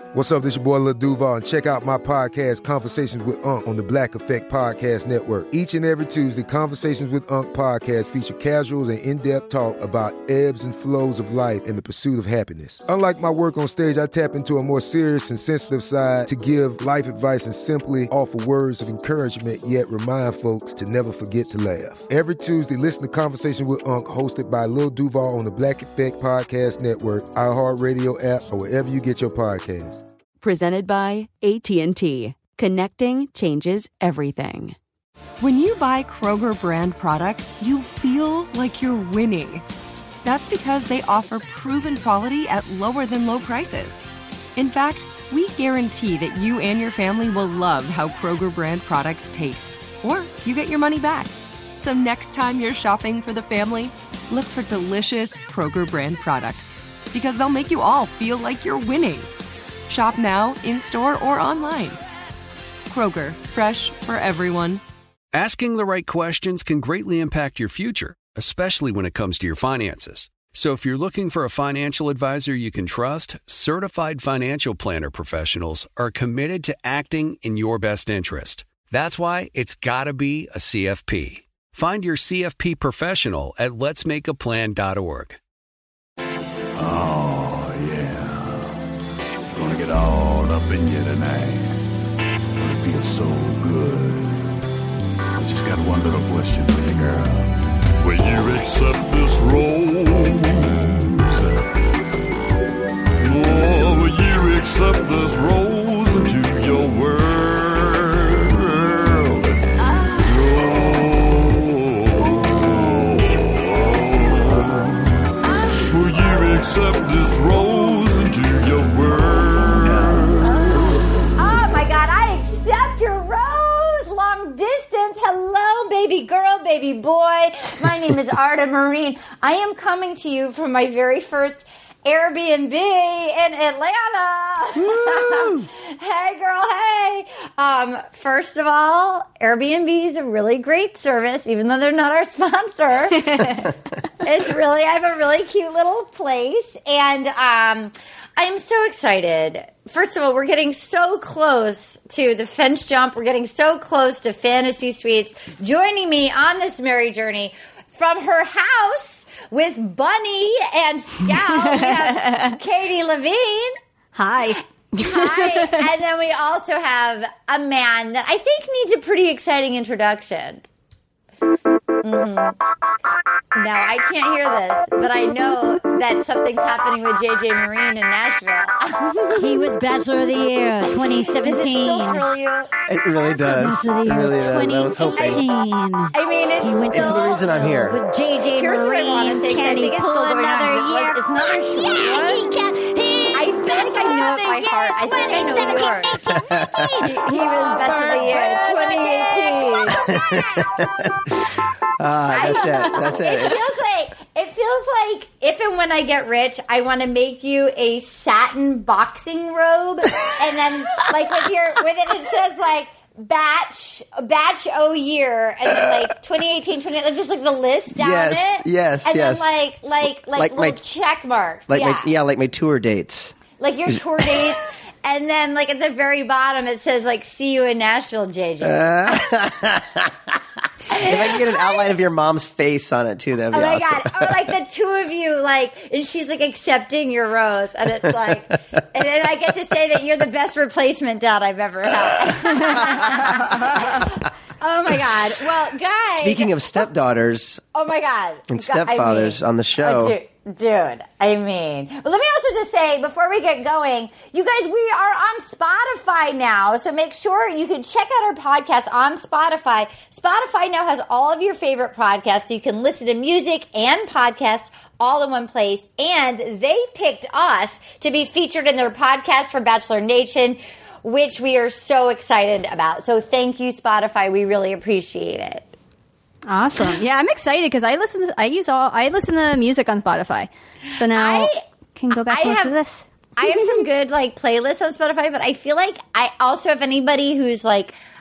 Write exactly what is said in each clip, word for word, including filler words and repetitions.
What's up, this your boy Lil Duval, and check out my podcast, Conversations with Unc, on the Black Effect Podcast Network. Each and every Tuesday, Conversations with Unc podcast feature casuals and in-depth talk about ebbs and flows of life and the pursuit of happiness. Unlike my work on stage, I tap into a more serious and sensitive side to give life advice and simply offer words of encouragement, yet remind folks to never forget to laugh. Every Tuesday, listen to Conversations with Unc, hosted by Lil Duval on the Black Effect Podcast Network, iHeartRadio app, or wherever you get your podcasts. Presented by A T and T. Connecting changes everything. When you buy Kroger brand products, you feel like you're winning. That's because they offer proven quality at lower than low prices. In fact, we guarantee that you and your family will love how Kroger brand products taste, or you get your money back. So next time you're shopping for the family, look for delicious Kroger brand products, because they'll make you all feel like you're winning. Shop now, in-store, or online. Kroger, fresh for everyone. Asking the right questions can greatly impact your future, especially when it comes to your finances. So if you're looking for a financial advisor you can trust, certified financial planner professionals are committed to acting in your best interest. That's why it's got to be a C F P. Find your C F P professional at lets make a plan dot org. Oh, yeah. Gonna get all up in you tonight. Gonna feel so good. I just got one little question for you, girl. Will you accept this rose? Oh, will you accept this rose into your world? Oh, will you accept this rose into your world? Hello, baby girl, baby boy. My name is Arda Marine. I am coming to you from my very first Airbnb in Atlanta. Hey, girl, hey. Um, first of all, Airbnb is a really great service, even though they're not our sponsor. It's really, I have a really cute little place, and um, I am so excited. First of all, we're getting so close to the fence jump. We're getting so close to Fantasy Suites. Joining me on this merry journey from her house with Bunny and Scout, we have Katie Levine. Hi. Hi. And then we also have a man that I think needs a pretty exciting introduction. Mm-hmm. Now, I can't hear this, but I know that something's happening with J J Marine in Nashville. He was Bachelor of the Year twenty seventeen. Does it still thrill you? It really does. Bachelor of the It Year really does. I was hoping. I mean, it's, He went It's to the reason I'm here. with J J Here's what I want to Marine. say, 'cause I Can he think it's pull still going on, another 'cause it year? was- it's another short Yeah, one. he can. He I feel like I know it by heart. I think I know yours. He was Bachelor of the Year twenty eighteen. Ah, that's it. That's it. It It's- feels like it feels like if and when I get rich, I want to make you a satin boxing robe, and then like with your with it, it says like batch batch o year, and then like twenty eighteen, twenty just like the list down Yes, it, yes, and yes. then like like like, Like little my- check marks, Like yeah. my yeah, like my tour dates. Like your tour dates. And then, like, at the very bottom, it says, like, see you in Nashville, J J. Uh, if I can get an outline of your mom's face on it, too, that'd be Oh, my awesome. God. Or, like, the two of you, like, and she's, like, accepting your rose. And it's like, and then I get to say that you're the best replacement dad I've ever had. Oh, my God. Well, guys. Speaking of stepdaughters Oh, my God. and God, I stepfathers mean- on the show. Oh, dude, dude, I mean. But let me also just say, before we get going, you guys, we are on Spotify now. So make sure you can check out our podcast on Spotify. Spotify now has all of your favorite podcasts. So you can listen to music and podcasts all in one place. And they picked us to be featured in their podcast for Bachelor Nation, which we are so excited about. So thank you, Spotify. We really appreciate it. Awesome. Yeah, I'm excited because I listen. To, I use all. I listen to music on Spotify, so now I can go back I and listen have- to this. I have some good like playlists on Spotify, but I feel like I also, if anybody who's like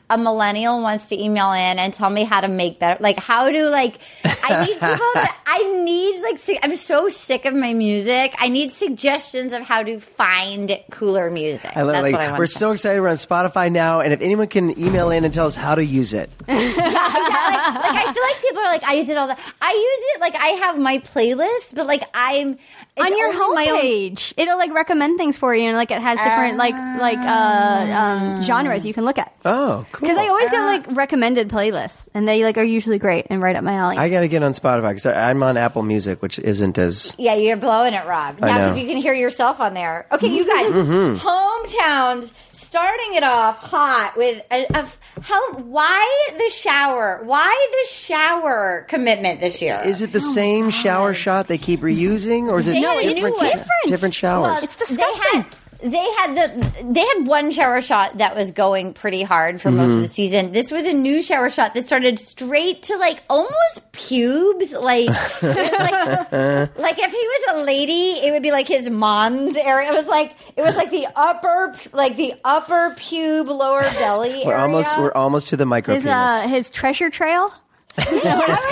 a millennial wants to email in and tell me how to make better, like how to like, I need people to, I need like, su- I'm so sick of my music. I need suggestions of how to find cooler music. I love That's like, what I want we're to so excited. We're on Spotify now, and if anyone can email in and tell us how to use it. yeah, exactly. like, like I feel like people are like, I use it all the I use it like I have my playlist, but like I'm it's on your only my own- homepage. It'll like recommend things for you, and like it has different like like uh, um, genres you can look at. Oh, cool. Because I always get like recommended playlists, and they like are usually great and right up my alley. I got to get on Spotify because I'm on Apple Music, which isn't as. Yeah, you're blowing it, Rob. I Now, know. because you can hear yourself on there. Okay, you guys, hometowns, starting it off hot with a, a, how? Why the shower? Why the shower commitment this year? Is it the same shower shot they keep reusing, or is it No, it's different? different. Different showers. Well, it's disgusting. They had, they had the they had one shower shot that was going pretty hard for most of the season. This was a new shower shot that started straight to like almost pubes. Like, it was like, like if he was a lady, it would be like his mom's area. It was like it was like the upper like the upper pube, lower belly. we're area. almost we're almost to the micro his penis. uh, his treasure trail. It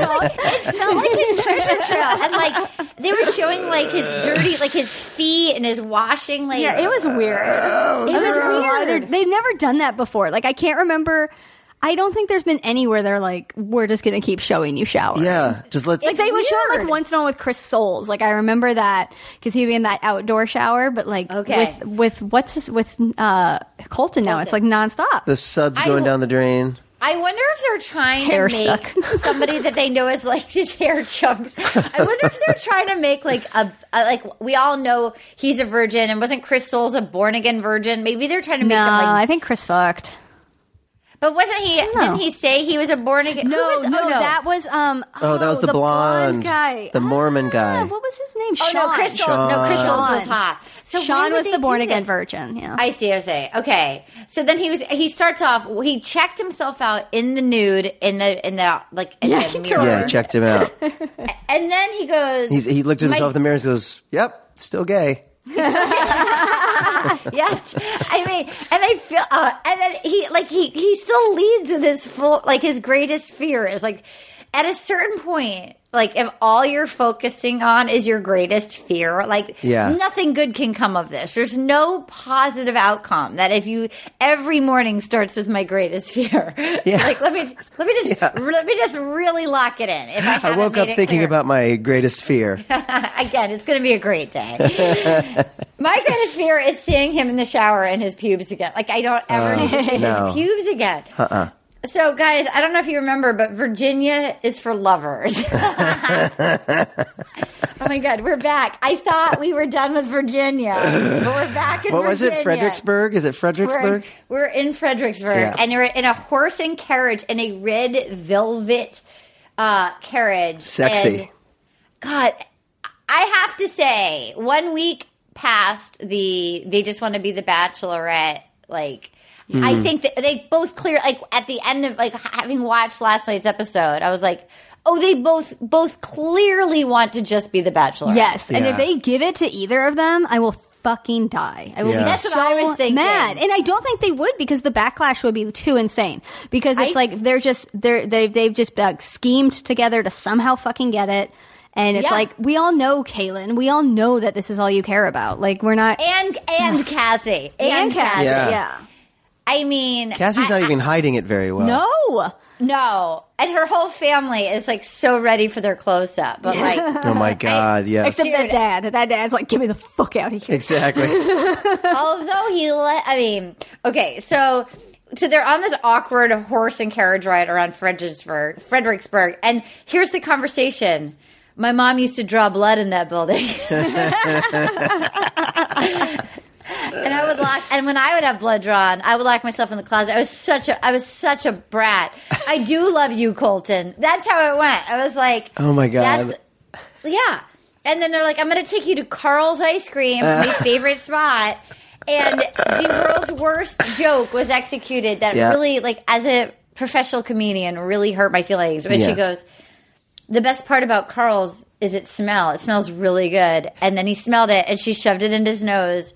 felt like his treasure trail, and like they were showing like his dirty, like his feet and his washing. Like, Yeah, it was weird. it was weird. They've never done that before. Like I can't remember. I don't think there's been anywhere they're like, we're just going to keep showing you shower. yeah, just let's. Like they would show it like weird. once in a while with Chris Soules. Like I remember that because he'd be in that outdoor shower. But like Okay. with with what's his, with uh, Colton now, it's like nonstop. the suds I- going down the drain. I wonder if they're trying Hair to make stuck. somebody that they know is like just hair chunks. I wonder if they're trying to make like a, a like we all know he's a virgin, and wasn't Chris Soules a born again virgin? Maybe they're trying to make no, him like. I think Chris fucked. But wasn't he? know. Didn't he say he was a born again? No, Who was, no, oh, no, that was um. Oh, that was the blonde guy, the Mormon guy. Ah, what was his name? Oh Sean. no, Chris Soules. No, Chris Soules was Sean. hot. So Sean why would was they the do born again this? virgin. Yeah. I see. I see. Okay. So then he was. He starts off. He checked himself out in the nude in the in the like in Yeah, the he mirror. Yeah, checked him out. And then he goes. He's, he looked at My- himself in the mirror and goes, "Yep, still gay." Yes, I mean, and I feel, uh, and then he like he he still leads with his full like his greatest fear is like at a certain point, like if all you're focusing on is your greatest fear, like Yeah. nothing good can come of this. There's no positive outcome. That if you every morning starts with my greatest fear, Yeah. like let me let me just Yeah. let me just really lock it in. If I, I haven't woke made up it thinking clear. about my greatest fear. Again, it's going to be a great day. My greatest fear is seeing him in the shower and his pubes again. Like, I don't ever need to see no. his pubes again. Uh-uh. So, guys, I don't know if you remember, but Virginia is for lovers. Oh, my God, we're back. I thought we were done with Virginia, but we're back in What was Virginia. it? Fredericksburg? Is it We're in, Fredericksburg? we're in Fredericksburg, Yeah. and you're in a horse and carriage in a red velvet uh, carriage. Sexy. And God, I have to say, one week past the they just want to be the Bachelorette, like Hmm. I think that they both clear like at the end of like having watched last night's episode, I was like, oh, they both both clearly want to just be the Bachelorette. Yes, and Yeah. if they give it to either of them, I will fucking die. I will Yeah. be That's so what I was thinking. mad, and I don't think they would because the backlash would be too insane. Because it's I- like they're just they're they they've just like, schemed together to somehow fucking get it, and it's Yeah. like we all know, Kaylin, we all know that this is all you care about. Like we're not And and Cassie. And, and Cassie. Cassie, Yeah. yeah. I mean Cassie's I- not even hiding it very well. No, No, and her whole family is like so ready for their close up, but like, Oh my God! Yeah. except that Dude. dad. That dad's like, get me the fuck out of here. Exactly. although he let, I mean, okay, so so they're on this awkward horse and carriage ride around Fredericksburg, Fredericksburg, and here's the conversation. My mom used to draw blood in that building. And I would lock, and when I would have blood drawn, I would lock myself in the closet. I was such a, I was such a brat. I do love you, Colton. That's how it went. I was like, Oh my God. that's, yeah. And then they're like, I'm going to take you to Carl's Ice Cream, my favorite spot. And the world's worst joke was executed that Yeah. really, like, as a professional comedian, really hurt my feelings. When Yeah. she goes, the best part about Carl's is its smell. It smells really good. And then he smelled it, and she shoved it into his nose.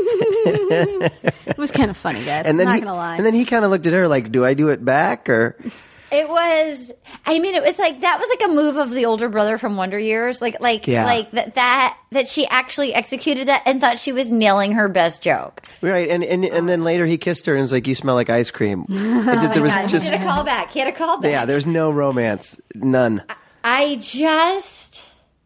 It was kind of funny, guys. And then I'm not he, going to lie. And then he kind of looked at her like, do I do it back? Or It was, I mean, it was like, that was like a move of the older brother from Wonder Years. Like, like, Yeah. like that, that, that she actually executed that and thought she was nailing her best joke. Right, and, and and then later he kissed her and was like, you smell like ice cream. It did- there was God, just, he did a callback. He had a callback. yeah, there's no romance. None. I just,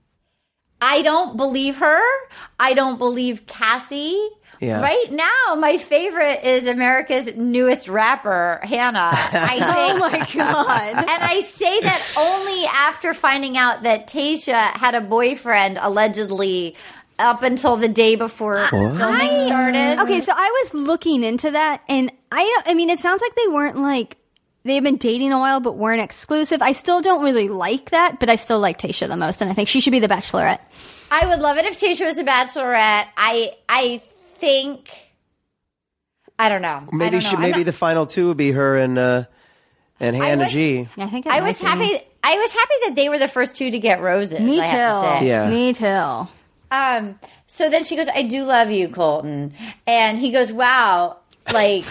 I don't believe her. I don't believe Cassie. Yeah. Right now, my favorite is America's newest rapper, Hannah. I think, Oh, my God. and I say that only after finding out that Tayshia had a boyfriend, allegedly, up until the day before filming started. Okay, so I was looking into that, and I don't, I mean, it sounds like they weren't like, they've been dating a while, but weren't exclusive. I still don't really like that, but I still like Tayshia the most, and I think she should be the Bachelorette. I would love it if Tayshia was the Bachelorette. I, I think, I don't know. I Maybe don't she, know. I'm maybe not- the final two would be her and uh, and Hannah was- G. I think it I might was be. happy. I was happy that they were the first two to get roses. Me I have to too. say. Yeah. Me too. Um. So then she goes, "I do love you, Colton," and he goes, "Wow." Like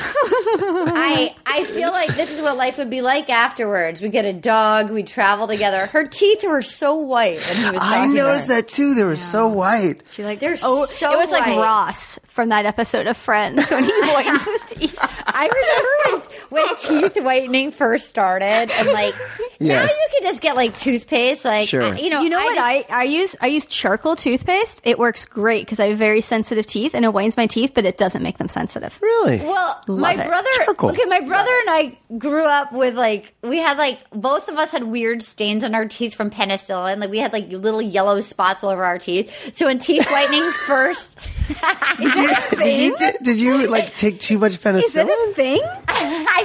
I I feel like this is what life would be like afterwards. We get a dog, we travel together. Her teeth were so white when he was I talking to noticed her. that too. They were so white. She like they're Oh, so it was like white. Ross from that episode of Friends when he whitens his teeth. I remember when, when teeth whitening first started, and like now Yes. you can just get like toothpaste, like Sure. I- you know. You know I what just- I, I use? I use charcoal toothpaste. It works great because I have very sensitive teeth and it whitens my teeth, but it doesn't make them sensitive. Really? Well, Love my it. brother. Charcoal. Okay, my brother and I grew up with like we had like both of us had weird stains on our teeth from penicillin. Like we had like little yellow spots all over our teeth. So when teeth whitening first, is that a Did thing? you, did, did you like take too much Is that penicillin? a thing? I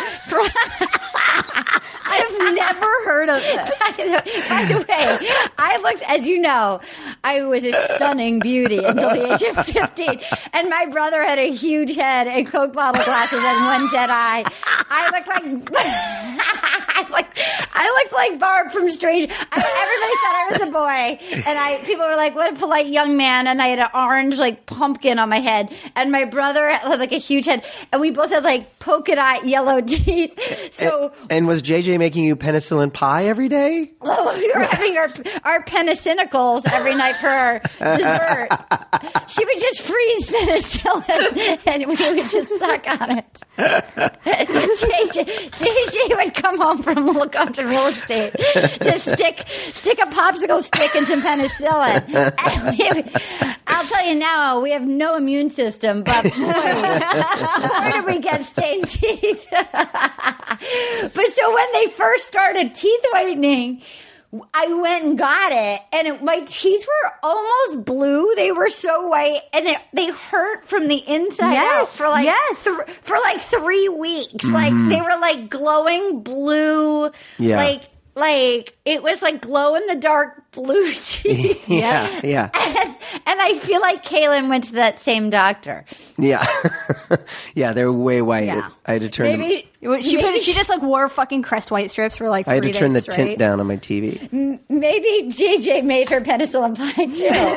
mean. I've never heard of this. By the way, I looked, as you know, I was a stunning beauty until the age of fifteen. And my brother had a huge head and Coke bottle glasses and one dead eye. I looked like, I looked, I looked like Barb from Strange. I, everybody thought I was a boy. And I, people were like, what a polite young man. And I had an orange, like, pumpkin on my head. And my brother had, like, a huge head. And we both had, like, polka dot yellow teeth. So, And, and was J J making you penicillin pie every day? oh, we were having our our penicillicals every night for our dessert. She would just freeze penicillin, and we would just suck on it. J J, J J would come home from look after real estate to stick stick a popsicle stick in some penicillin. And we would- I'll tell you now, we have no immune system, but boy, where did we get stained teeth? But so when they first started teeth whitening, I went and got it, and it, my teeth were almost blue. They were so white, and it, they hurt from the inside Yes, out for like yes. th- for like three weeks. Like they were like glowing blue. Yeah. Like like it was like glow in the dark blue teeth. Yeah, yeah, And, and I feel like Kaylin went to that same doctor. yeah. Yeah, they're way white. Yeah. I had to turn them, Maybe She maybe put, she just like wore fucking Crest White strips for like I had three to turn the days straight. tint down on my T V. maybe J J made her penicillin pie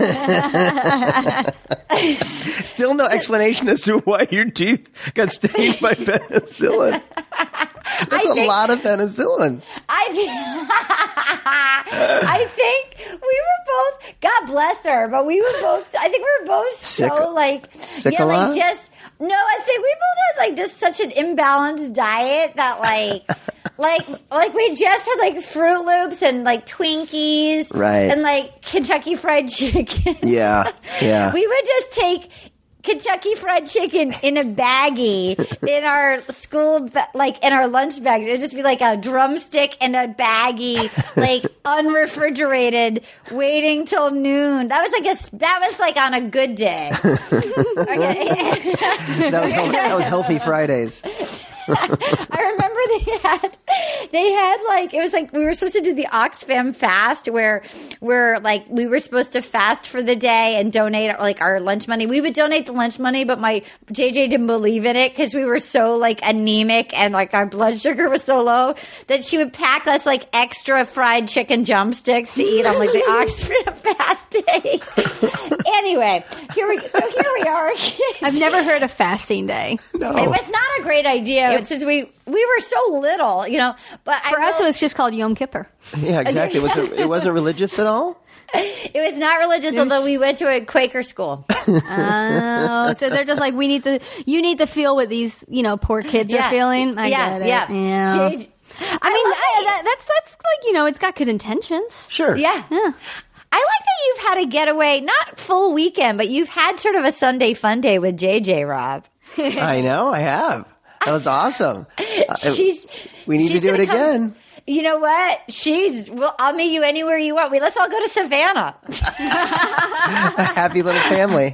too. Still no explanation as to why your teeth got stained by penicillin. That's I a think- lot of penicillin. I think, I think we were both, God bless her, but we were both, I think we were both Sick- so like, sick yeah, a lot? like just, no, I think we both had like just such an imbalanced diet that like, like, like we just had like Fruit Loops and like Twinkies. Right. And like Kentucky Fried Chicken. Yeah, yeah. We would just take Kentucky Fried Chicken in a baggie in our school, ba- like in our lunch bags. It would just be like a drumstick and a baggie, like unrefrigerated, waiting till noon. That was like a, s- that was like on a good day. Okay. That was healthy, that was healthy Fridays. I remember they had They had like it was like we were supposed to do the Oxfam fast where where like we were supposed to fast for the day and donate like our lunch money. We would donate the lunch money, but my J J didn't believe in it because we were so like anemic and like our blood sugar was so low that she would pack us like extra fried chicken drumsticks to eat on like the Oxfam fast day. Anyway, here we so here we are. I've never heard of fasting day. No. It was not a great idea since we we were so little, you know. But For I us, will, it was just called Yom Kippur. Yeah, exactly. Was it, it wasn't religious at all? it was not religious, was- although we went to a Quaker school. Oh, so they're just like, we need to, you need to feel what these, you know, poor kids Yeah. are feeling. I yeah, get it. yeah, Yeah. J- I mean, I, that, that's, that's like, you know, it's got good intentions. Sure. yeah. Yeah. I like that you've had a getaway, not full weekend, but you've had sort of a Sunday fun day with J J, Rob. I know, I have. That was awesome. Uh, She's we need to she's do gonna it come- again. You know what? She's. Well, I'll meet you anywhere you want. We let's all go to Savannah. A happy little family.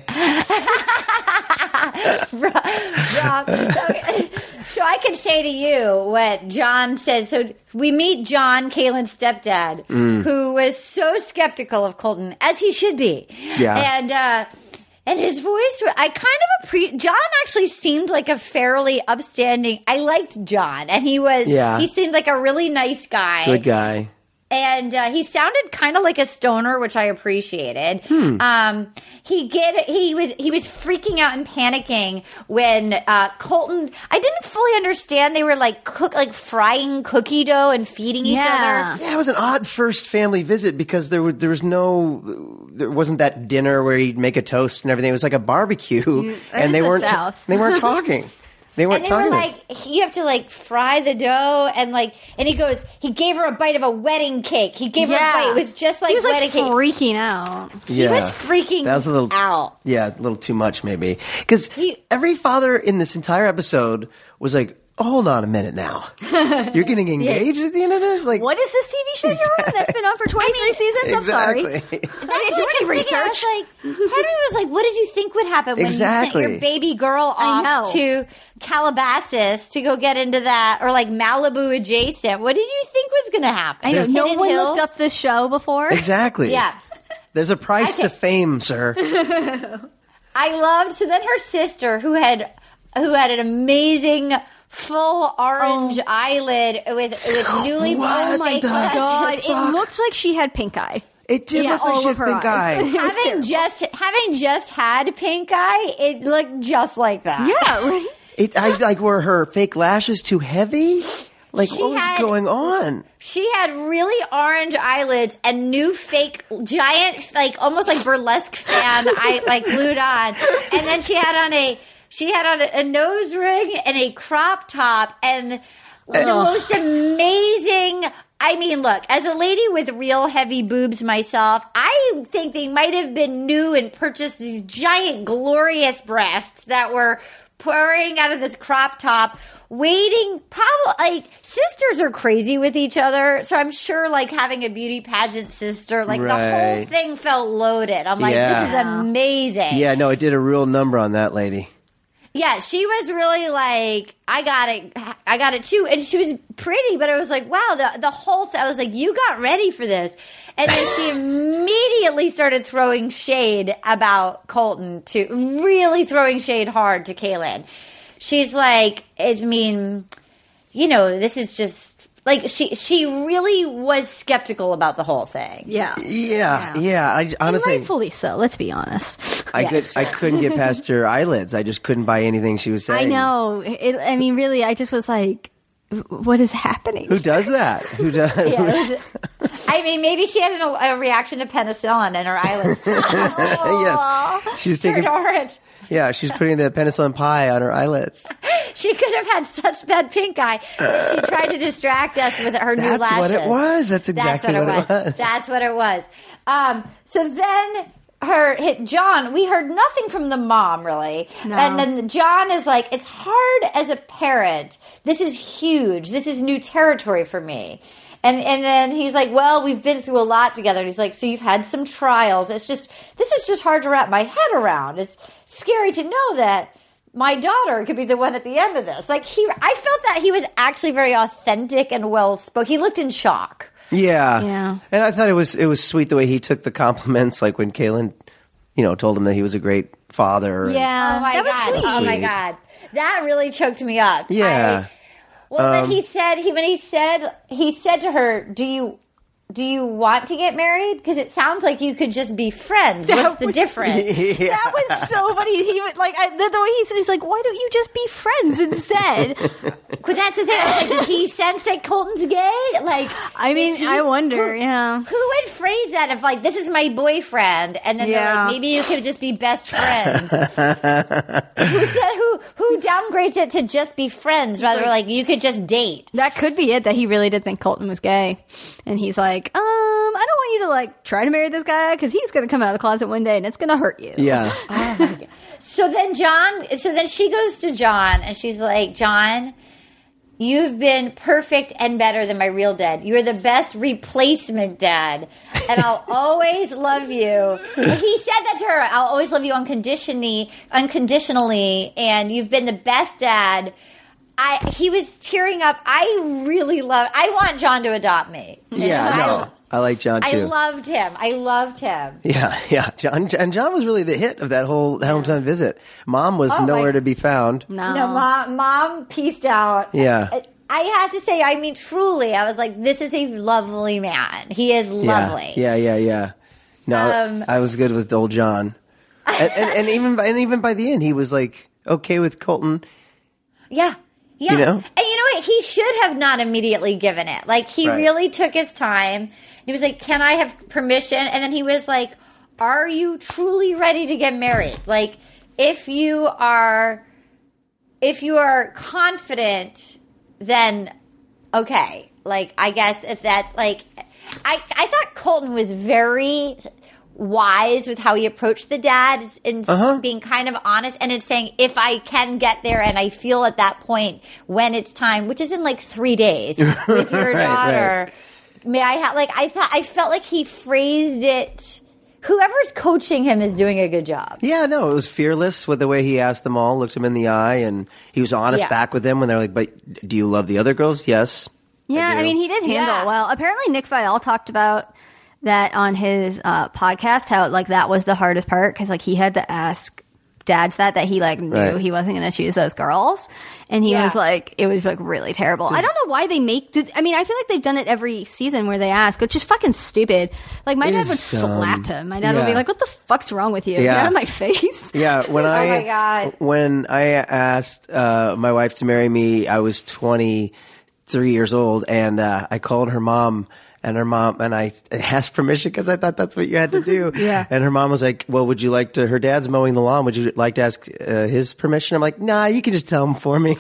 Rob, okay. So I can say to you what John said. So we meet John, Kaylin's stepdad, Mm. who was so skeptical of Colton, as he should be. Yeah. And uh, and his voice, I kind of appreciate. John actually seemed like a fairly upstanding. I liked John, and he was. Yeah. He seemed like a really nice guy. Good guy. And uh, he sounded kind of like a stoner, which I appreciated. Hmm. Um, he get he was he was freaking out and panicking when uh, Colton. I didn't fully understand. They were like cook like frying cookie dough and feeding each Yeah. other. Yeah, it was an odd first family visit because there was there was no there wasn't that dinner where he'd make a toast and everything. It was like a barbecue, and they the weren't South. they weren't talking. They weren't And they were talking. like, you have to like fry the dough, and like, and he goes, he gave her a bite of a wedding cake. He gave her a bite. It was just like he was wedding like cake. freaking out. He was freaking that was a little, out. Yeah, a little too much maybe. Because He- every father in this entire episode was like, oh, hold on a minute now. You're getting engaged at the end of this? Like, What is this T V show you're on that's been on for twenty-three seasons? I'm sorry. Exactly. I didn't do any research. I was like, part of me was like, what did you think would happen when Exactly. you sent your baby girl I off know. to Calabasas to go get into that, or like Malibu adjacent? What did you think was going to happen? I know. No Hidden one Hills? looked up this show before. Exactly. Yeah. There's a price Okay. to fame, sir. I loved, so then her sister, who had who had an amazing full orange eyelid with, with newly What blown fake the lashes. God, fuck? it looked like she had pink eye. It did Yeah, look like all she had of her pink eyes. eye. It was having terrible. just having just had pink eye, it looked just like that. Yeah, right. It, I, like, were her fake lashes too heavy? Like, She what was had- going on? She had really orange eyelids and new fake giant, like almost like burlesque fan, I like glued on, and then she had on a she had on a, a nose ring and a crop top and the most amazing. I mean, look, as a lady with real heavy boobs myself, I think they might have been new and purchased these giant, glorious breasts that were pouring out of this crop top, waiting. Probably like sisters are crazy with each other, so I'm sure like having a beauty pageant sister, like the whole Right. thing felt loaded. I'm like, Yeah. this is amazing. Yeah, no, it did a real number on that lady. Yeah, she was really like, I got it, I got it too, and she was pretty, but I was like, wow, the the whole thing. I was like, you got ready for this, and then she immediately started throwing shade about Colton, to really throwing shade hard to Kaylin. She's like, I mean, you know, this is just like she she really was skeptical about the whole thing. Yeah. Yeah, yeah. I j- honestly, And rightfully so. Let's be honest. I Yes. could, I couldn't get past her eyelids. I just couldn't buy anything she was saying. I know. It, I mean, really, I just was like, what is happening? Who does that? Who does? Yeah, it was, I mean, maybe she had an, a reaction to penicillin and her eyelids Yes, she's turned taking. orange. Yeah, she's putting the penicillin pie on her eyelids. She could have had such bad pink eye that she tried to distract us with her new That's lashes. what it was. That's exactly That's what, it was. That's what it was. Um, so then her hit John. We heard nothing from the mom really, No. and then John is like, "It's hard as a parent. This is huge. This is new territory for me." And and then he's like, well, we've been through a lot together. And he's like, so you've had some trials. It's just, this is just hard to wrap my head around. It's scary to know that my daughter could be the one at the end of this. Like he, I felt that he was actually very authentic and well spoken. He looked in shock. Yeah, Yeah. And I thought it was it was sweet the way he took the compliments, like when Kaylin, you know, told him that he was a great father. and- Yeah, Oh my that was god! sweet. Oh my Sweet. god! That really choked me up. Yeah. I, well, Um, when he said he when he said he said to her, "Do you do you want to get married? Because it sounds like you could just be friends. That What's the was- difference?" Yeah. That was so funny. He would like I, the, the way he said, he's like, "Why don't you just be friends instead?" But that's the thing. I was like, does he sense that Colton's gay? Like, I mean, does he- I wonder. Who, yeah, who would phrase that if like this is my boyfriend, and then they're Yeah. like, maybe you could just be best friends. who said who who downgrades it to just be friends rather than like you could just date? that could be it. That he really did think Colton was gay, and he's like, "Um, I don't want you to like try to marry this guy because he's going to come out of the closet one day and it's going to hurt you." Yeah. So then John, so then she goes to John and she's like, John, you've been perfect and better than my real dad. You're the best replacement dad. And I'll always love you. He said that to her. I'll always love you unconditionally, unconditionally. And you've been the best dad. I, he was tearing up. I really love, I want John to adopt me. Yeah, I, no. I like John I too. loved him. I loved him. Yeah, yeah. John and John was really the hit of that whole hometown visit. Mom was Oh, my- nowhere to be found. No, No, mom, mom pieced out. Yeah. I, I have to say, I mean, truly, I was like, this is a lovely man. He is lovely. Yeah, yeah, yeah, yeah. No, Um, I was good with old John, and, and, and even by, and even by the end, he was like okay with Colton. Yeah. Yeah. You know? And you know what? He should have not immediately given it. Like, he Right. really took his time. He was like, can I have permission? And then he was like, are you truly ready to get married? Like, if you are, if you are confident, then okay. Like, I guess if that's like, I, I thought Colton was very wise with how he approached the dad and Uh-huh. being kind of honest, and it's saying if I can get there and I feel at that point when it's time, which is in like three days with your Right, daughter, may I have like I thought I felt like he phrased it. Whoever's coaching him is doing a good job. Yeah, no, it was fearless with the way he asked them all, looked them in the eye, and he was honest Yeah. back with them when they're like, "But do you love the other girls?" Yes. Yeah, do. I mean, he did handle Yeah. it well. Apparently, Nick Viall talked about that on his uh, podcast, how like that was the hardest part because like he had to ask dads that that he like knew Right. he wasn't going to choose those girls, and he Yeah. was like, it was like really terrible. I don't know why they make. Did, I mean, I feel like they've done it every season where they ask, which is fucking stupid. Like my It dad is would dumb. slap him. My dad would be Yeah. like, "What the fuck's wrong with you? Yeah. Get out of my face." Yeah, when I my God. when I asked uh, my wife to marry me, I was twenty-three years old, and uh, I called her mom. And her mom and I asked permission because I thought that's what you had to do. Yeah. And her mom was like, "Well, would you like to?" Her dad's mowing the lawn. Would you like to ask uh, his permission? I'm like, "Nah, you can just tell him for me."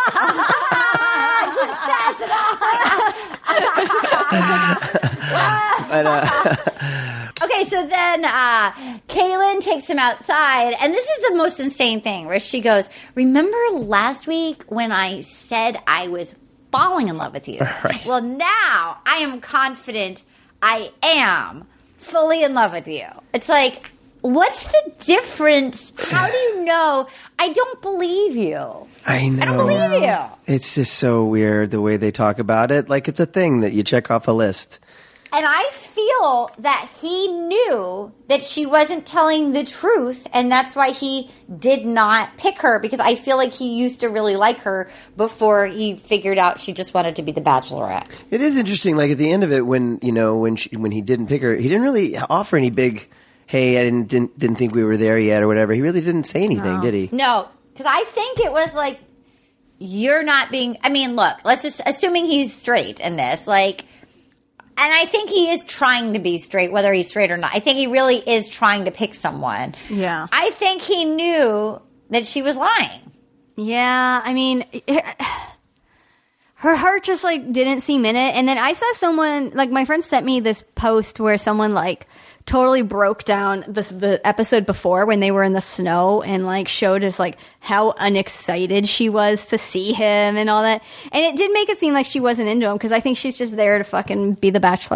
But, uh, Okay, so then uh, Kaylin takes him outside, and this is the most insane thing where she goes, remember last week when I said I was falling in love with you? Right. Well, now I am confident I am fully in love with you. It's like, what's the difference? How do you know? I don't believe you. I know. I don't believe you. It's just so weird the way they talk about it. Like it's a thing that you check off a list. And I feel that he knew that she wasn't telling the truth, and that's why he did not pick her, because I feel like he used to really like her before he figured out she just wanted to be the bachelorette. It is interesting. Like at the end of it, when you know when she, when he didn't pick her, he didn't really offer any big, "Hey, I didn't didn't, didn't think we were there yet" or whatever. He really didn't say anything, did he? No, because I think it was like, you're not being, I mean, look, let's just, assuming he's straight in this, like, and I think he is trying to be straight, whether he's straight or not. I think he really is trying to pick someone. Yeah. I think he knew that she was lying. Yeah, I mean, her heart just like didn't seem in it. And then I saw someone, like my friend sent me this post where someone like totally broke down this, the episode before when they were in the snow and like showed us like how unexcited she was to see him and all that. And it did make it seem like she wasn't into him because I think she's just there to fucking be the bachelorette.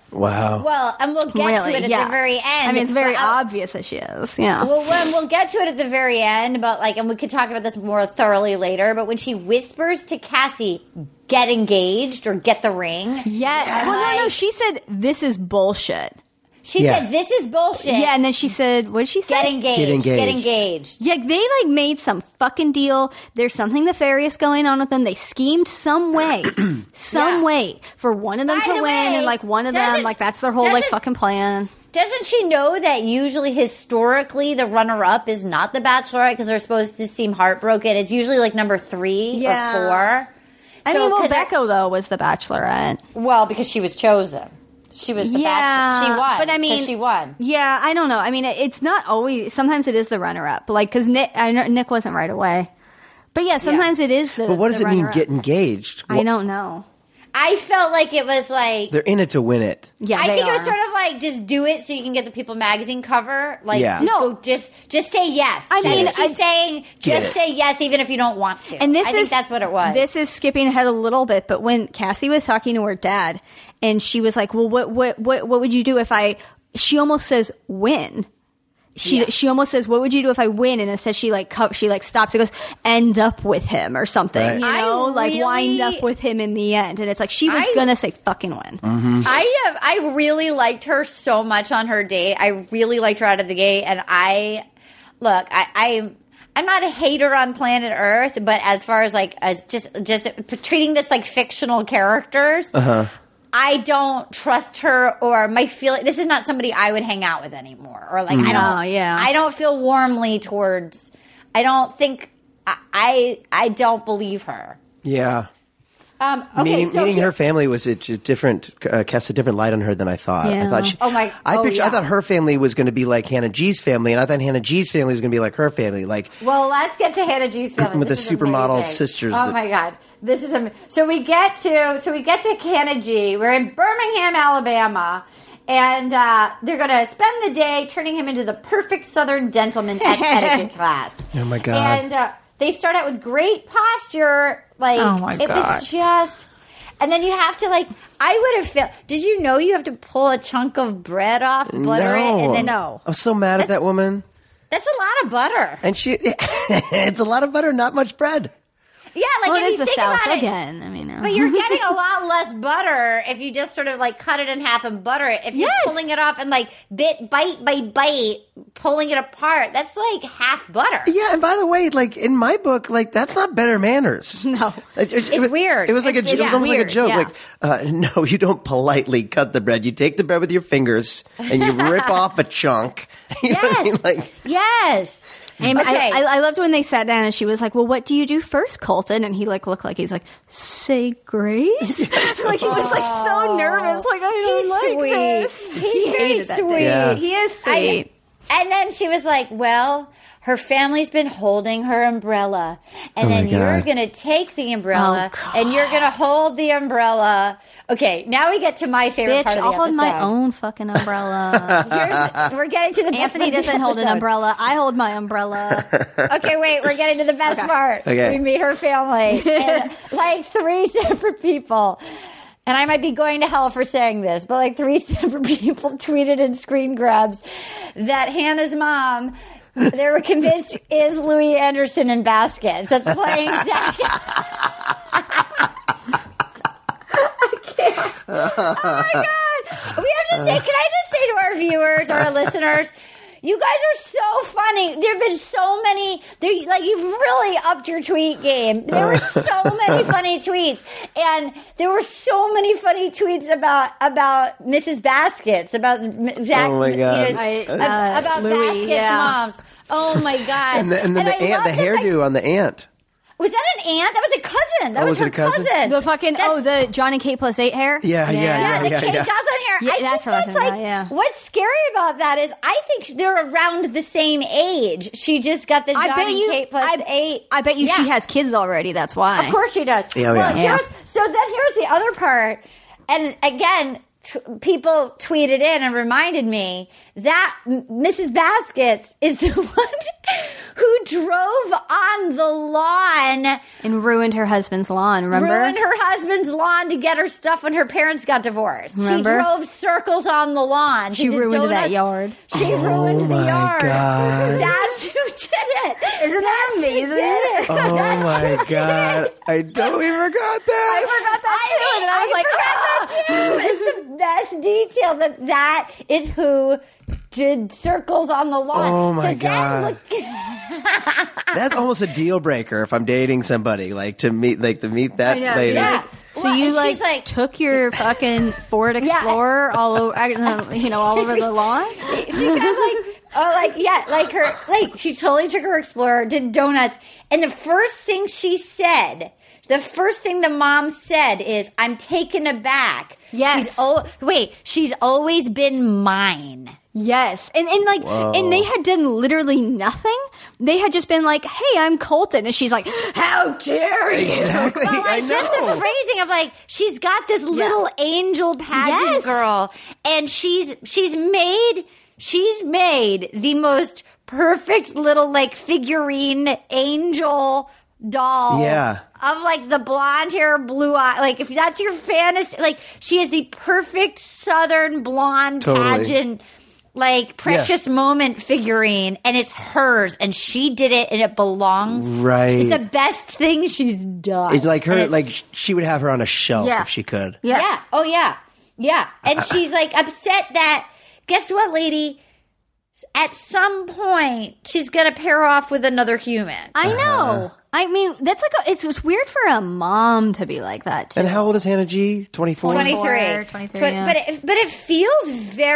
Wow. Well, and we'll get Really? to it at Yeah. the very end. I mean, it's very But I'll- obvious that she is. Yeah. Well, when we'll get to it at the very end, but like, and we could talk about this more thoroughly later. But when she whispers to Cassie, "Get engaged" or "Get the ring," yeah. Well, no, no. like- She said this is bullshit. she Yeah. said, "This is bullshit." Yeah, and then she said, "What did she say?" Get engaged. Get engaged. Get engaged. Yeah, they like made some fucking deal. There's something nefarious going on with them. They schemed some way, some Yeah. way for one of them By to the win, way, and like one of them, doesn't- like that's their whole like doesn't- fucking plan. Doesn't she know that usually, historically, the runner-up is not the Bachelorette because they're supposed to seem heartbroken? It's usually like number three Yeah. or four. I So, mean, well, 'cause I- Becca though was the Bachelorette. well, because she was chosen. She was the Yeah, Bachelor. She won. but I mean, 'cause she won. Yeah, I don't know. I mean, it- it's not always. Sometimes it is the runner-up, like because Nick, I know Nick wasn't right away. But yeah, sometimes it is the. But what does the it mean, runner-up. get engaged? I don't know. I felt like it was like They're in it to win it. Yeah, I they think it was are. sort of like just do it so you can get the People magazine cover. Like Yeah. just No. go, just just say yes. I That's mean, what she's I- saying Get just it. say yes even if you don't want to. And this I is think that's what it was. This is skipping ahead a little bit, but when Cassie was talking to her dad, and she was like, "Well, what, what, what, what would you do if I?" She almost says, "Win." She Yeah. she almost says, "What would you do if I win?" And instead, she like co- she like stops and goes, "End up with him" or something, Right. you I know, like really- wind up with him in the end. And it's like she was I- gonna say, "Fucking win." I have, I really liked her so much on her date. I really liked her out of the gate, and I look, I, I I'm not a hater on planet Earth, but as far as like as just just treating this like fictional characters, I don't trust her or my feeling. This is not somebody I would hang out with anymore, or like I don't. No, yeah. I don't feel warmly towards. I don't think I I, I don't believe her. Yeah. Um, okay, meeting so meeting here- her family was a j- different, uh, cast a different light on her than I thought. I Yeah. thought she, Oh, my- I oh, picture, I yeah. thought her family was going to be like Hannah G's family, and I thought Hannah G's family was going to be like her family. Like, Well, let's get to Hannah G's family With This the is supermodel amazing. sisters Oh that- my god, this is am- so we get to so we get to Hannah G. We're in Birmingham, Alabama, and uh, they're going to spend the day turning him into the perfect Southern gentleman at etiquette class. Oh my God. And uh, they start out with great posture, like Oh my it God. was just. And then you have to like. I would have felt. Did you know you have to pull a chunk of bread off, butter no. it, and then No. I'm so mad at that woman. That's a lot of butter. And she, it's a lot of butter, not much bread. Yeah, like Well, if it is you the think South about it, again. I mean, uh, but you're getting a lot less butter if you just sort of like cut it in half and butter it. If you're Yes. pulling it off and like bit, bite by bite, pulling it apart, that's like half butter. Yeah, and by the way, like in my book, like that's not better manners. No. It, it- It's it was- weird. It was like It's- a, it was yeah, almost like weird, a joke. yeah. Like, uh, no, you don't politely cut the bread. You take the bread with your fingers and you rip off a chunk. You know what I mean? Yes. Like, Yes. And Okay. I, I, I loved when they sat down and she was like, "Well, what do you do first, Colton?" And he like looked like he's like, "Say grace." Like he was like so nervous. Like I don't He's like sweet. this. He's He very hated that sweet. day. Yeah. He is I- sweet. and then she was like, well, her family's been holding her umbrella. And Oh my then you're God. going to take the umbrella Oh, and you're going to hold the umbrella. Okay, now we get to my favorite Bitch, part of the I'll hold my episode. own fucking umbrella. Here's, we're getting to the best Anthony part of the doesn't hold an episode. umbrella. I hold my umbrella. Okay, wait, we're getting to the best part. Okay. We meet her family. And, like three separate people. And I might be going to hell for saying this, but like three separate people tweeted in screen grabs that Hannah's mom, they were convinced is Louis Anderson in Baskets. That's playing Zach. I can't. Oh my God. We have to say, can I just say to our viewers or our listeners, you guys are so funny. There have been so many. There, like you've really upped your tweet game. There were so many funny tweets, and there were so many funny tweets about about Missus Baskets, about Zach. Oh my God. you know, I- ab- uh, about Louis, Baskets yeah. moms. Oh my God! and, the, and then I the ant, love the this, like- hairdo on the ant. was that an aunt? That was a cousin. That Oh, was, was it her a cousin? cousin. The fucking That's- oh, the John and Kate plus eight hair. Yeah, yeah, Yeah, the yeah, Kate yeah. Goslin hair. Yeah, I that's think what I that's was like thinking about, yeah. what's scary about that is I think they're around the same age. She just got the John I bet and you. Kate plus I, eight. I bet you Yeah. she has kids already. That's why. Of course she does. Yeah, well, yeah. here's so then here's the other part. And again, t- people tweeted in and reminded me that M- Missus Baskets is the one who drove on the lawn and ruined her husband's lawn, remember? Ruined her husband's lawn to get her stuff when her parents got divorced. Remember? She drove circles on the lawn. She, she ruined donuts. that yard. She oh ruined the my yard. God. That's who did it. Isn't that That's amazing? Who did it. Oh That's my who did God. it. I totally forgot that. I forgot that too. And I was like, forgot that too. It's the best detail that that is who did circles on the lawn. Oh my so God. Look- That's almost a deal breaker if I'm dating somebody, like to meet, like to meet that I know, lady. yeah. So Well, you and like, she's like- took your fucking Ford Explorer all over, I don't know, you know, all over the lawn? She got like, oh, like, yeah, like her, like, she totally took her Explorer, did donuts. And the first thing she said, the first thing the mom said is, I'm taken aback. Yes. She's al- wait, she's always been mine. Yes. And and like Whoa. and they had done literally nothing. They had just been like, "Hey, I'm Colton." And she's like, "How dare you?" Exactly. But I like just the know. phrasing of like she's got this little angel pageant Yes. girl, and she's she's made she's made the most perfect little like figurine angel doll. Yeah. Of like the blonde hair, blue eye. Like if that's your fantasy, like she is the perfect Southern blonde Totally. pageant. Like precious moment figurine, and it's hers, and she did it, and it belongs. Right. It's the best thing she's done. It's like her, And it- like she would have her on a shelf Yeah. if she could. Yeah. yeah. Oh yeah, yeah. And she's like upset that. Guess what, lady? At some point, she's gonna pair off with another human. I know. I mean, that's like a, it's, it's weird for a mom to be like that too. And how old is Hannah G? twenty-four? twenty-three. twenty-three, Twen- yeah. But it, but it feels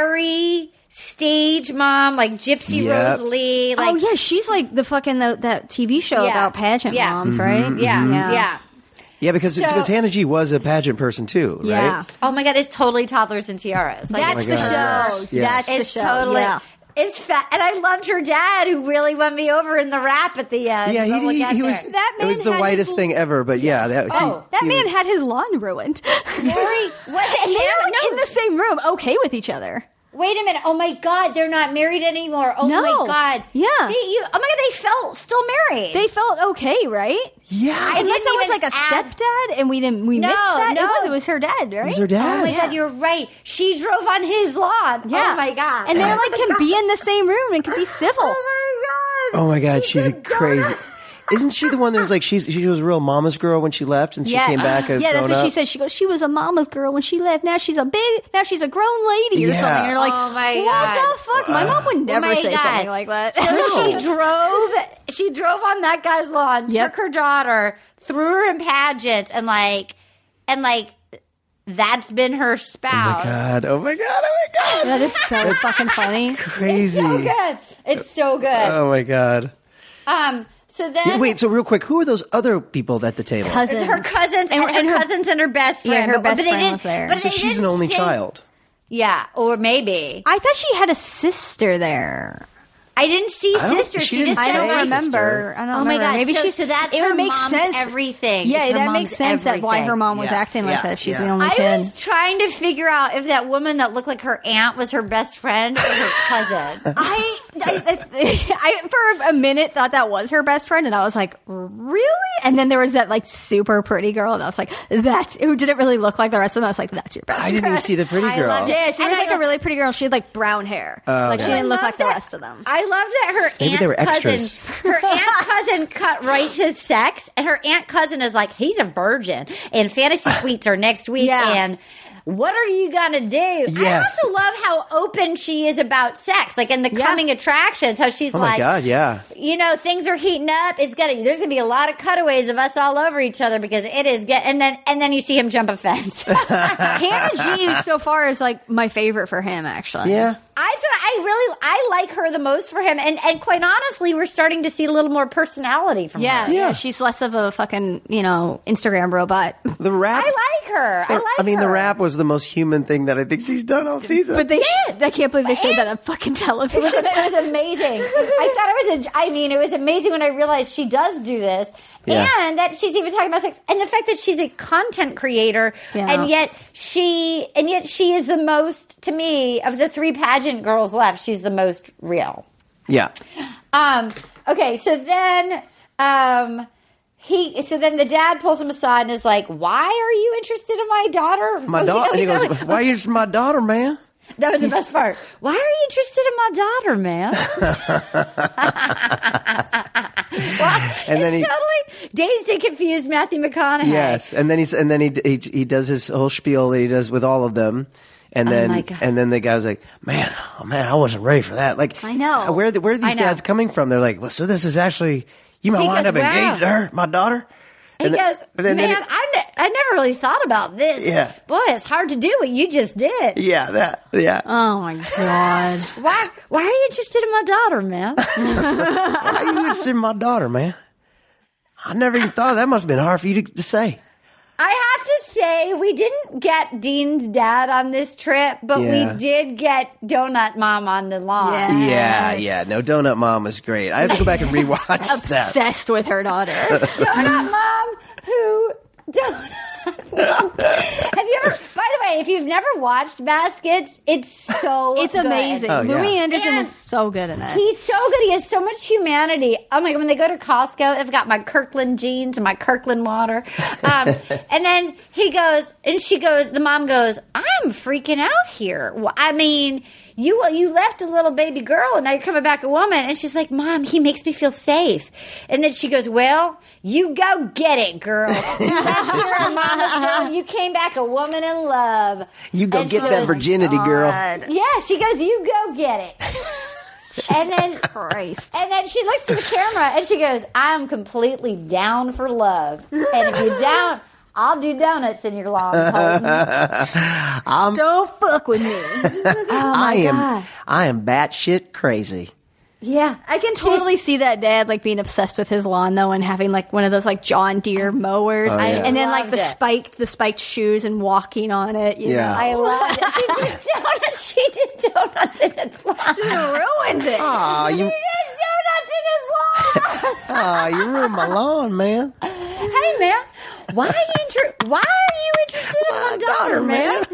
very stage mom, like Gypsy Yep. Rose Lee. Like, oh yeah, she's like the fucking the, that T V show Yeah. about pageant Yeah. moms, right? yeah, Yeah. yeah. Yeah, because So- because Hannah G was a pageant person too, right? Yeah. Oh my god, it's totally toddlers and tiaras. Like, That's my the God, show. yes. Yes. That's the it's show. totally. Yeah. It's fat, and I loved her dad, who really won me over in the rap at the end. Yeah, So he, we'll he, get he was. there. That it was man the had whitest his- thing ever. But yeah, that. Oh, That he, man he, had his lawn ruined. Mary, was it And they him? were like No. in the same room, okay with each other. Wait a minute. Oh my god, they're not married anymore. Oh No. my god. Yeah. They, you, oh my god, they felt still married. They felt okay, right? yeah, I Unless didn't it was even like a add- stepdad, and we didn't we No, missed that. no. It was it was her dad, right? it was her dad. Oh my Yeah. god, you're right. She drove on his lawn. Yeah. Oh my god. And they Oh like my can God. be in the same room and can be civil. Oh my god. Oh my God, She she's a did crazy. donut. Isn't she the one that was like she's she was a real mama's girl when she left and she Yeah. came back a yeah, that's grown what she up? said. She goes, she was a mama's girl when she left. Now she's a big, now she's a grown lady or Yeah. something. And you're like, Oh my what God. the fuck? My mom would never my say God. something like that. So she drove. She drove on that guy's lawn. Yep. Took her daughter, threw her in pageants, and like, and like, that's been her Oh spouse. my God! Oh my God! Oh my God! That is so fucking funny. Crazy! So good. It's so good. Oh my God! Um. So then, Yeah, wait, so real quick, who are those other people at the table? Cousins. it's her cousins and, And- and her her- cousins and her best friend. Yeah, her but- best but they friend didn't- was there. But So they she's an didn't only say- child. Yeah, or maybe I thought she had a sister there. I didn't see I don't- sisters. she She, didn't just I said don't say her- sister. remember. I don't Oh my remember. God, Maybe so- she's so that's it her would make mom's sense. everything. Yeah, It's her that mom's makes sense. That why her everything. mom was Yeah. acting like Yeah. that if she's Yeah. the only I kid. was trying to figure out if that woman that looked like her aunt was her best friend or her cousin. I, I, I, I for a minute thought that was her best friend, and I was like, really? And then there was that like super pretty girl, and I was like, that's who didn't really look like the rest of them. I was like, that's your best I friend. didn't even see the pretty I girl. loved it. Yeah, she And was I like lo- a really pretty girl. She had like brown hair. like she okay. didn't look I like the loved rest of them. I loved that her Maybe aunt they were cousin, extras. her aunt cousin cut right to sex, and her aunt cousin is like, he's a virgin, and fantasy suites are next week, Yeah. and what are you gonna do? I Yes. also love how open she is about sex, like in the Yeah. coming attractions, how she's Oh my like, God! Yeah. you know, things are heating up. It's gonna. There's gonna be a lot of cutaways of us all over each other because it is get. And then and then you see him jump a fence. Hannah G so far is like my favorite for him, actually. Yeah. I sort of, I really, I like her the most for him, and and quite honestly, we're starting to see a little more personality from Yeah, her. yeah, she's less of a fucking, you know, Instagram robot. The rap. I like her. I like I mean, her. the rap was the most human thing that I think she's done all season. But they, sh- I can't believe they showed that on fucking television. It was, it was amazing. I thought it was. A, I mean, it was amazing when I realized she does do this, Yeah. and that she's even talking about sex, and the fact that she's a content creator, Yeah. and yet she, and yet she is the most, to me, of the three pageant girls left. She's the most real. Yeah. Um. Okay. So then, um, he. So then the dad pulls him aside and is like, "Why are you interested in my daughter?" My Oh, she- daughter. oh, And he goes, goes, "Why are you just my daughter, man?" That was the best part. Why are you interested in my daughter, man? well, And then it's he- totally dazed and confused Matthew McConaughey. Yes, and then he's and then he, he he does his whole spiel that he does with all of them, and then my God. and then the guy was like, "Man, oh man, I wasn't ready for that." Like, I know. where the, where are these I know. dads coming from? They're like, well, so this is actually you might He wind goes, up engaged to wow. her, my daughter. He And then- goes, but then- man, then it- I, ne- I never really thought about this. Yeah. Boy, it's hard to do what you just did. yeah, that yeah. Oh my god! Why Why are you interested in my daughter, man? Why are you interested in my daughter, man? I never even thought that must have been hard for you to, to say. I have to say, we didn't get Dean's dad on this trip, but Yeah. we did get Donut Mom on the lawn. Yeah. Yeah, yeah. No, Donut Mom was great. I have to go back and rewatch that. Obsessed with her daughter. Donut Mom, who Donut Mom. Have you ever? By the way, if you've never watched Baskets, it's so It's good. amazing. Oh, yeah. Louis Anderson And is so good in it. He's so good. He has so much humanity. Oh my god! When they go to Costco, they've got my Kirkland jeans and my Kirkland water. Um, and then he goes, and she goes. The mom goes, "I'm freaking out here. Well, I mean, you you left a little baby girl, and now you're coming back a woman." And she's like, "Mom, he makes me feel safe." And then she goes, "Well, you go get it, girl. You left here a mama's girl. You came back a woman in love. You go And get she that goes, virginity, girl. Yeah, she goes, you go get it." And then Christ. and then she looks to the camera and she goes, "I'm completely down for love. And if you're down, I'll do donuts in your lawn, Colton." Don't fuck with me. Oh I my am god. I am batshit crazy. Yeah. I can totally see that dad like being obsessed with his lawn though, and having like one of those like John Deere mowers, Oh, yeah. and then like Loved the it. spiked the spiked shoes and walking on it. You Yeah. know? I loved it. She did donuts. She did donuts in his lawn. Just ruined it. Aw, She you did donuts in his lawn. aw, you ruined my lawn, man. Hey man, why are you inter- why are you interested in my daughter, man?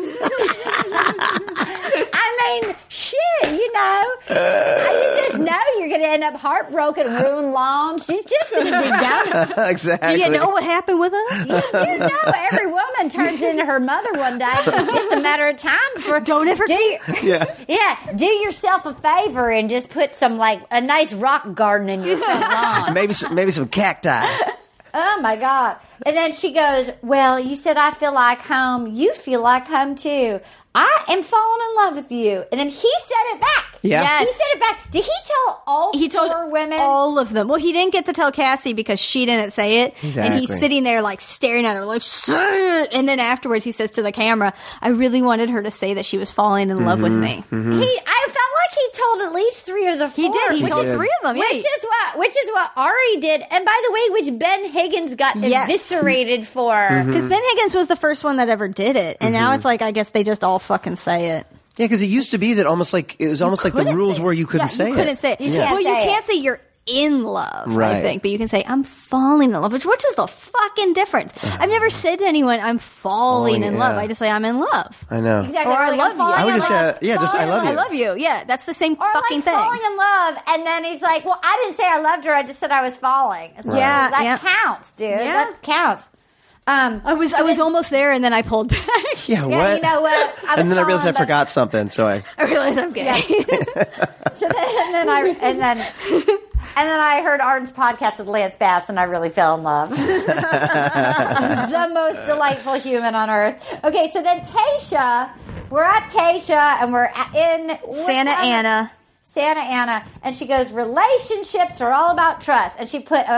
I mean, shit, you know. I just know you're going to end up heartbroken, ruin lawns. She's just going to do donuts. Exactly. Do you know what happened with us? You know, every woman turns into her mother one day. It's just a matter of time before. Don't ever- do you- Yeah. yeah. Do yourself a favor and just put some like a nice rock garden in your front lawn. Maybe some, maybe some cacti. Oh my God. And then she goes, "Well, you said I feel like home. You feel like home too. I am falling in love with you." And then he said it back. Yeah. Yes. He said it back. Did he tell all He told four women? all of them. Well, he didn't get to tell Cassie because she didn't say it, and Exactly. he's sitting there like staring at her, like, "Say it." And then afterwards, he says to the camera, "I really wanted her to say that she was falling in love with me." He, I felt like he told at least three of the four. He did. He which told is- three of them. Yeah. Which is what, which is what Ari did, and by the way, which Ben Higgins got Yes. eviscerated for. Because Ben Higgins was the first one that ever did it, and now it's like I guess they just all fucking say it. Yeah, because it used to be that almost like it was almost like the Couldn't rules say it. where you couldn't Yeah, say you it. couldn't say it. You can't well, you say can't it. say you're in love, I Right. think, but you can say I'm falling in love, which which is the fucking difference. I've never said to anyone I'm falling Falling, in love. yeah. I just say I'm in love. I know. Exactly. Or I Like, love I'm you. falling I would in just love. say, yeah, just I Falling love in you. I love you. Yeah, that's the same Or fucking like thing. falling in love, and then he's like, "Well, I didn't say I loved her. I just said I was falling." It's like, Yeah, that yeah. counts, dude. Yeah. That counts. Um, I was I was almost there, and then I pulled back. Yeah, what? yeah, you know what? I was and then I realized I falling, but- forgot something, so I. I realized I'm gay. So then, and then I and then and then I heard Arden's podcast with Lance Bass, and I really fell in love. The most delightful human on earth. Okay, so then Tasha, we're at Tasha, and we're at- in what Santa town? Ana. Santa Ana, and she goes, "Relationships are all about trust," and she put a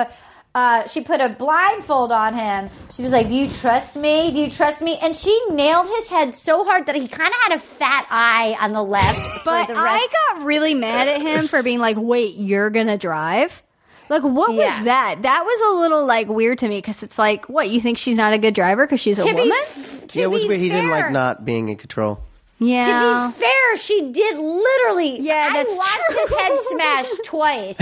Uh, she put a blindfold on him. She was like, do you trust me? Do you trust me? And she nailed his head so hard that he kind of had a fat eye on the left. But for the rest. I got really mad at him for being like, wait, you're going to drive? Like, what Yeah. was that? That was a little, like, weird to me because it's like, what, you think she's not a good driver because she's a to woman? be, f- to Yeah, it was be weird. He fair, didn't like not being in control. Yeah. To be fair, she did literally. Yeah, I that's watched true. his head smash twice.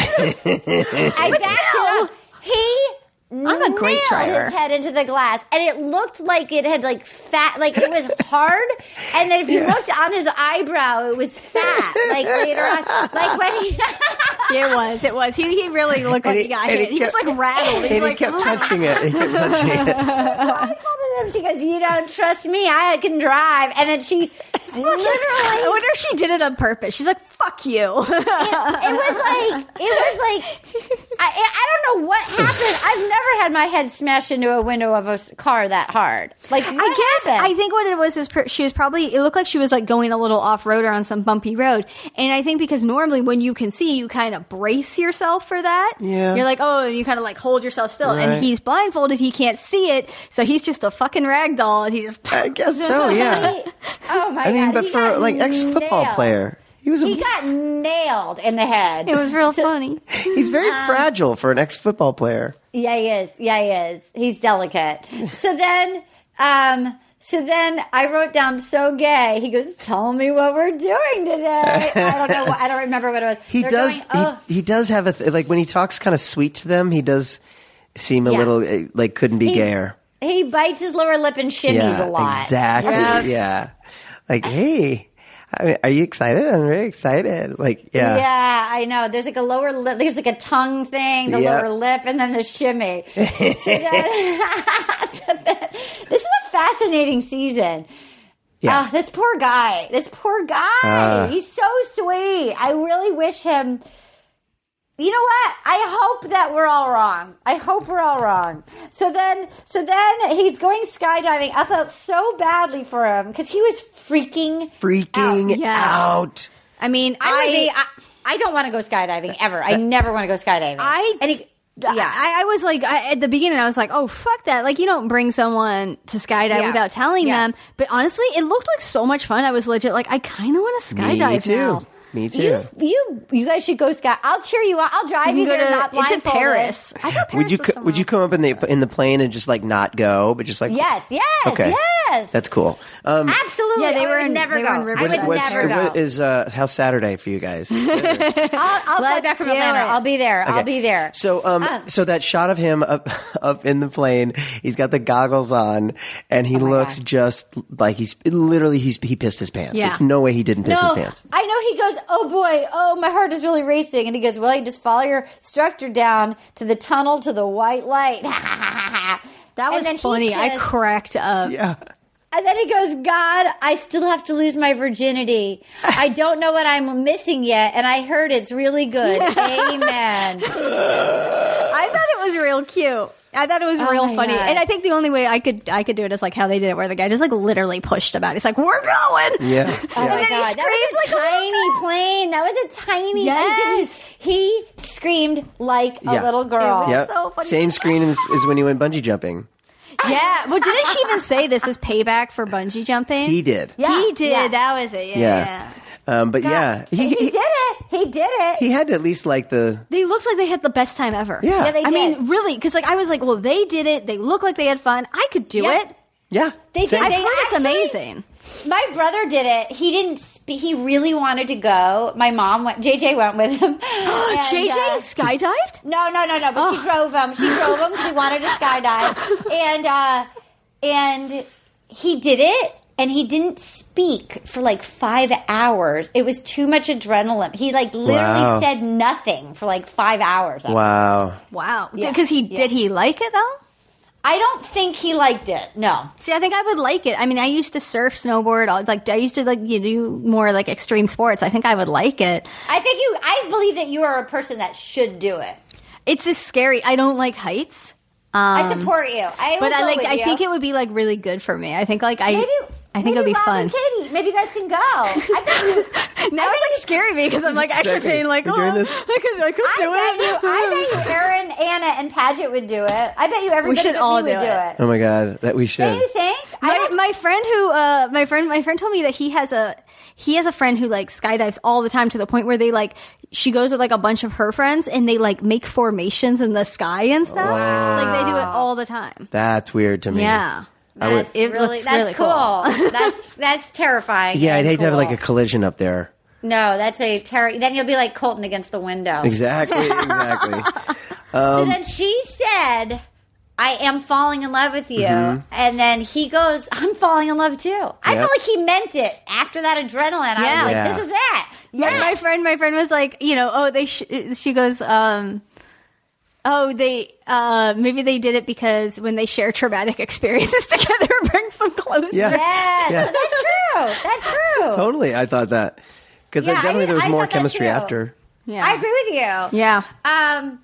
I backed it up. He. I'm a great nailed driver. his head into the glass, and it looked like it had like fat, like it was hard. And then if you looked on his eyebrow, it was fat. Like later on, like when he. It was. It was. He, he really looked like And he, he- got and hit. he He, just kept- like rattled. He's And like, he kept touching it. He kept touching it. I called him. She goes, "You don't trust me? I can drive." And then she literally. I wonder if she did it on purpose. She's like, fuck you. It, it was like it was like I, I don't know what happened. I've never had my head smashed into a window of a s- car that hard. Like what I guess happened? I think what it was is per- she was probably it looked like she was like going a little off road or on some bumpy road, and I think because normally when you can see, you kind of brace yourself for that. Yeah. You're like, oh, and you kind of like hold yourself still, Right. and he's blindfolded, he can't see it, so he's just a fucking rag doll, and he just I guess so, yeah. He- oh my I mean, god! but he for got like ex-football nailed. player, he was a, He got nailed in the head. it was real funny. he's very fragile for an ex-football player. Yeah, he is. Yeah, he is. He's delicate. So then, um, so then I wrote down "so gay." He goes, "Tell me what we're doing today." I don't know. What, I don't remember what it was. He They're does. going, oh. he, he does have a th- like when he talks kind of sweet to them. He does seem a Yeah. little uh, like couldn't be He- gayer. He bites his lower lip and shimmies Yeah, a lot. exactly. Yep. Yeah, like hey, I mean, are you excited? I'm very excited. Like yeah, Yeah, I know. There's like a lower lip. There's like a tongue thing, the Yeah. lower lip, and then the shimmy. So then, so then, this is a fascinating season. yeah. Ah, this poor guy. This poor guy. Ah. He's so sweet. I really wish him. You know what? I hope that we're all wrong. I hope we're all wrong. So then, so then he's going skydiving. I felt so badly for him because he was freaking Freaking out. Yes. out. I mean, I, I, would be, I, I don't want to go skydiving ever. I never want to go skydiving. I- and he, Yeah, I, I was like I, at the beginning. I was like, "Oh, fuck that!" Like, you don't bring someone to skydive Yeah. without telling Yeah. them. But honestly, it looked like so much fun. I was legit like, I kind of want to skydive Me too. now. Me too. you, you, you guys should go sky. I'll cheer you on. I'll drive You you can go there, to not it's in blindfolded. Paris. I thought Paris Would you was co- somewhere would you else. come up in the in the plane and just like not go, but just like Yes, yes, Okay. yes. That's cool. Um, Absolutely. Yeah, they I were would in- never they go. were in I Riverside. would what's, never go. what is uh, how's Saturday for you guys? I'll, I'll fly Let's back from do Atlanta. it. I'll be there. I'll Okay. be there. So, um, Ah. so that shot of him up, up in the plane, he's got the goggles on, and he looks God. just like he's literally he's he pissed his pants. Yeah. It's no way he didn't piss No, his pants. I know he goes, oh boy, oh, my heart is really racing. And he goes, well, you just follow your instructor down to the tunnel to the white light. That And was then he funny. I says- cracked up. Yeah. And then he goes, God, I still have to lose my virginity. I don't know what I'm missing yet. And I heard it's really good. Amen. I thought it was real cute. I thought it was Oh real my funny, God. and I think the only way I could I could do it is like how they did it, where the guy just like literally pushed him out. He's like, "We're going." Yeah. Oh my then he God. That was a screamed like a tiny plane. That was a tiny Yes. He screamed like a Yeah. little girl. It Yep. so funny. Same screen as, as when he went bungee jumping. Yeah, well, didn't she even say this is payback for bungee jumping? He did. Yeah. He did. Yeah. That was it. Yeah. Yeah. yeah. Um, but yeah, He, did it. He did it. He had to at least like the They looked like they had the best time ever. Yeah. Yeah, they I did. mean, really, because like I was like, well, they did it. They look like they had fun. I could do Yeah. it. yeah. They Same. did. I've heard it's actually- amazing. My brother did it. He didn't. Spe- he really wanted to go. My mom went. J J went with him. And, J J uh, skydived. No, no, no, no. But she drove him. She drove him because he wanted to skydive, and uh, and he did it. And he didn't speak for like five hours. It was too much adrenaline. He like literally Wow. said nothing for like five hours. Wow. Wow. Yeah. Because he Yeah. did he like it though? I don't think he liked it. No. See, I think I would like it. I mean, I used to surf, snowboard. I was like, I used to like you do more like extreme sports. I think I would like it. I think you. I believe that you are a person that should do it. It's just scary. I don't like heights. Um, I support you. I will but I go like. with I you. think it would be like really good for me. I think like I. Maybe I think Maybe it'll be Rob fun. and Katie, maybe you guys can go. I bet you. Now it's like scaring me because I'm like actually Exactly. being like, We're oh, doing this. I could, I could I do bet it. you. I bet you. Aaron, Anna, and Paget would do it. I bet you everybody should but all me do would do it. it. Oh my god, that we should. Do you think? I My, don't- my friend who uh my friend my friend told me that he has a he has a friend who like skydives all the time to the point where they like she goes with like a bunch of her friends and they like make formations in the sky and stuff. Like they do it all the time. That's weird to me. Yeah. I would- That's It really looks that's really cool. cool. that's that's terrifying. Yeah, I'd and hate to have cool. like a collision up there. No, that's a terror. Then you'll be like Colton against the window. Exactly, exactly. So then she said, I am falling in love with you. And then he goes, I'm falling in love too. I Yep. feel like he meant it after that adrenaline. I Yeah. was like, Yeah. this is it. My, Yes. my friend, my friend was like, you know, oh, they. Sh- she goes, um, oh, they. Uh, maybe they did it because when they share traumatic experiences together, it brings them closer. Yeah. Yes, Yeah. that's true. That's true. Totally, I thought that because Yeah, definitely I- there was I more thought that chemistry too. after. Yeah. I agree with you. Yeah. Um,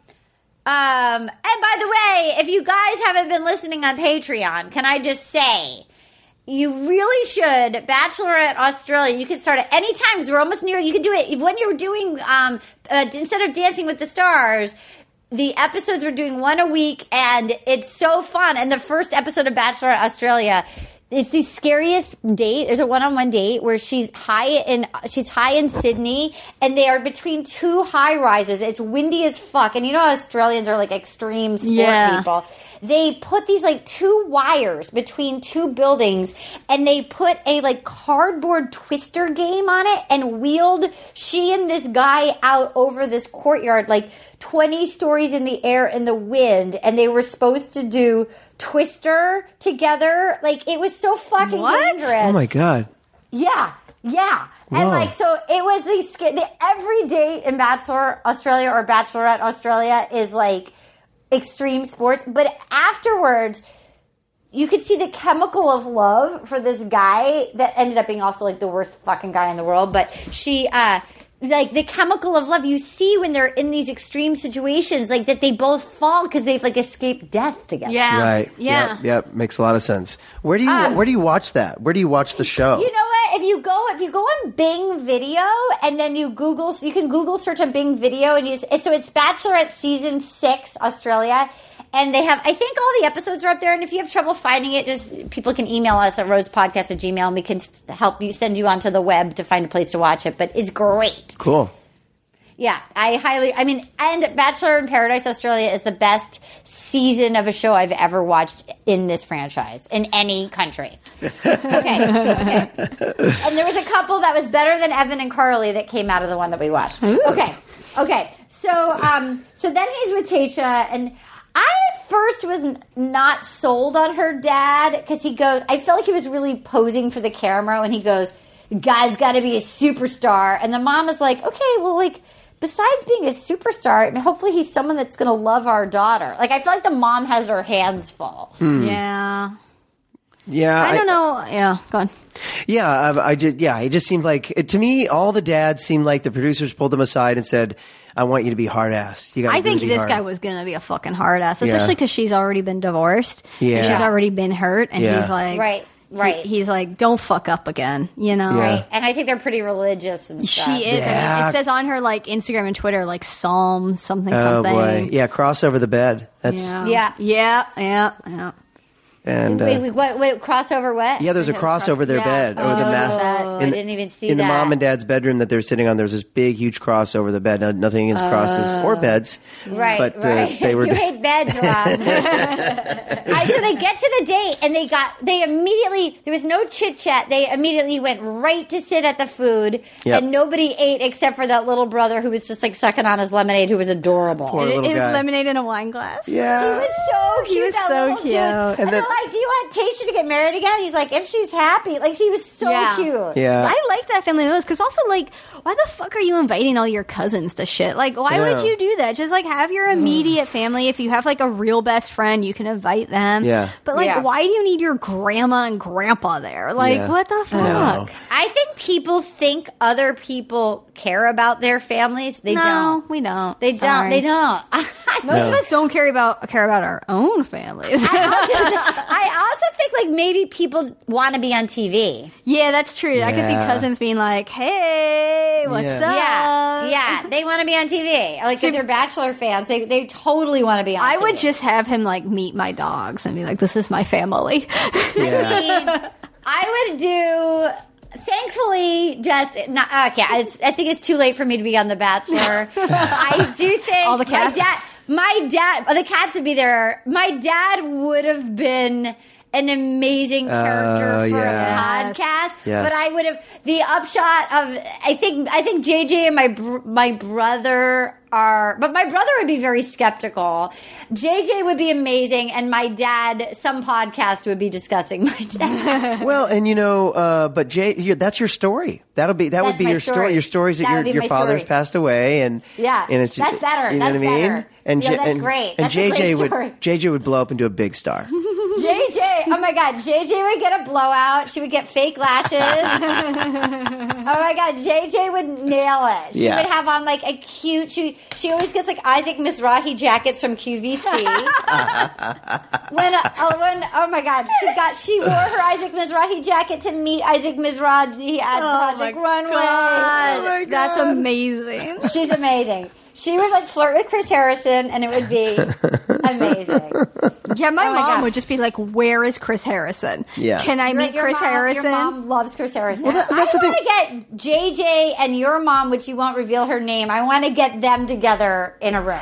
um, and by the way, if you guys haven't been listening on Patreon, can I just say, you really should. Bachelorette Australia, you can start at any time because we're almost near. You can do it when you're doing, um, uh, instead of Dancing with the Stars, the episodes we're doing one a week, and it's so fun. And the first episode of Bachelorette Australia, it's the scariest date. There's a one-on-one date where she's high in she's high in Sydney, and they are between two high rises. It's windy as fuck, and you know how Australians are like extreme sport Yeah. people. They put these like two wires between two buildings, and they put a like cardboard twister game on it, and wheeled she and this guy out over this courtyard like twenty stories in the air in the wind, and they were supposed to do Twister together. Like, it was so fucking What? dangerous. Oh my god. Yeah, yeah. And Whoa. like, so it was the, sca- the every date in Bachelor Australia or Bachelorette Australia is like extreme sports. But afterwards, you could see the chemical of love for this guy that ended up being also like the worst fucking guy in the world. But she, uh, like the chemical of love you see when they're in these extreme situations, like that they both fall because they've like escaped death together. Yeah. Right. Yeah. Yep, yep. Makes a lot of sense. Where do you Um, Where do you watch that? Where do you watch the show? You know what? If you go, if you go on Bing Video and then you Google, so you can Google search on Bing Video and you. So it's Bachelorette season six Australia, and they have. I think all the episodes are up there. And if you have trouble finding it, just people can email us at rosepodcast at gmail, and we can help you send you onto the web to find a place to watch it. But it's great. Cool. Yeah, I highly. I mean, and Bachelor in Paradise Australia is the best season of a show I've ever watched in this franchise in any country. Okay, okay. And there was a couple that was better than Evan and Carly that came out of the one that we watched. Okay, okay. So, um, so then he's with Tayshia, and I at first was n- not sold on her dad because he goes. I felt like he was really posing for the camera when he goes, "The guy's got to be a superstar," and the mom is like, "Okay, well, like." Besides being a superstar, and hopefully he's someone that's going to love our daughter. Like, I feel like the mom has her hands full. Yeah. Yeah. I don't know. Yeah. Go on. Yeah, I, I just yeah, it just seemed like it, to me. All the dads seemed like the producers pulled them aside and said, "I want you to be hard ass." You got. I think really this hard. guy was going to be a fucking hard ass, Yeah. especially because she's already been divorced. and Yeah. she's already been hurt, and Yeah. he's like, Right, right. he- he's like, don't fuck up again, you know? Yeah. Right? And I think they're pretty religious and stuff. She is. I Yeah. mean, it says on her like Instagram and Twitter, like Psalm something Oh something. boy, yeah, cross over the bed. That's Yeah. Yeah. Yeah. Yeah. Yeah. and uh, Wait, wait, what, what, crossover what? yeah, there's a cross over their Yeah. bed over the Oh, mat. I in the- didn't even see in that. the mom and dad's bedroom that they're sitting on. There's this big, huge cross over the bed. No, nothing against crosses or beds, Right, But uh, right. they were. You hate beds, Rob. I, so they get to the date, and they got they immediately. There was no chit chat. They immediately went right to sit at the food, Yep. and nobody ate except for that little brother who was just like sucking on his lemonade, who was adorable. Poor It little is guy. lemonade in a wine glass. Yeah. He was so He cute. was that so little cute. dude. And And, then- they're like, "Do you want Tayshia to get married again?" He's like, "If she's happy." Like, he was so Yeah. cute. Yeah. I like that family most because also like, why the fuck are you inviting all your cousins to shit? Like, why Yeah. would you do that? Just like have your immediate family. If you have like a real best friend, you can invite them. Yeah. But like, Yeah. why do you need your grandma and grandpa there? Like, Yeah. what the fuck? No. I think people think other people care about their families. They No, don't. we don't. They don't. Sorry. They don't. Most of us don't care about care about our own families. I also, I also think like maybe people want to be on T V. Yeah, that's true. I can see Yeah. cousins being like, "Hey, what's Yeah. up?" Yeah, yeah, they want to be on T V. Like if they're Bachelor fans, they they totally want to be on. I T V. would just have him like meet my dogs and be like, "This is my family." Yeah. I mean, I would do. Thankfully, just not okay. I, I think it's too late for me to be on The Bachelor. I do think All the cats? My dad, my dad, oh, the cats would be there. My dad would have been an amazing character Oh, for yeah. a podcast. Yes. But I would have the upshot of. I think. I think J J and my br- my brother are. But my brother would be very skeptical. J J would be amazing, and my dad. Some podcast would be discussing my dad. Well, and you know, uh, but Jay, you, that's your story. That'll be that That's would be my your story. story. Your stories that, That your would be your my father's story. passed away, and Yeah, and it's that's better. You know That's what I mean? better. And Yeah, J- that's and, great. And That's a J J great would story. J J would blow up into a big star. J J, oh my God, J J would get a blowout. She would get fake lashes. Oh my God, J J would nail it. She Yeah. would have on like a cute. She she always gets like Isaac Mizrahi jackets from Q V C. when uh, when oh my God, she got she wore her Isaac Mizrahi jacket to meet Isaac Mizrahi at Project Runway. God, Oh my that's God. amazing. She's amazing. She would like flirt with Chris Harrison, and it would be amazing. Yeah, my Oh my mom God. would just be like, "Where is Chris Harrison? Yeah. Can I Your- meet your Chris mom- Harrison?" Your mom loves Chris Harrison. that- that's the I want to get J J and your mom, which you won't reveal her name. I want to get them together in a room.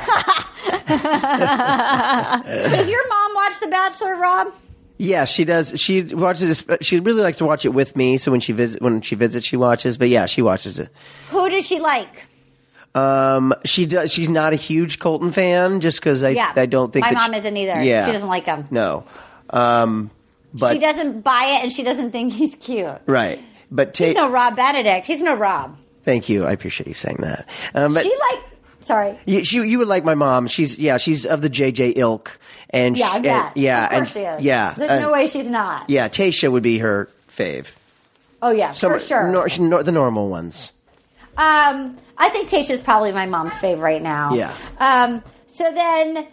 Does your mom watch The Bachelor, Rob? Yeah, she does. She watches it. She really likes to watch it with me. So when she visit, when she visits, she watches. But yeah, she watches it. Who does she like? Um, she does. She's not a huge Colton fan, just because I, Yeah, I don't think my that mom she- isn't either. Yeah, She doesn't like him. No, um, but she doesn't buy it, and she doesn't think he's cute. right. But ta- He's no Rob Benedict. He's no Rob. thank you. I appreciate you saying that. Um, but She like. Sorry. you, she, you would like my mom. She's yeah. She's of the J J ilk, and Yeah, she, I bet. and, yeah, Of course and she is. yeah. There's uh, no way she's not. Yeah, Tasha would be her fave. Oh yeah, Some- for sure. nor- nor- the normal ones. Um, I think Tasha's probably my mom's fave right now. Yeah. Um, so then,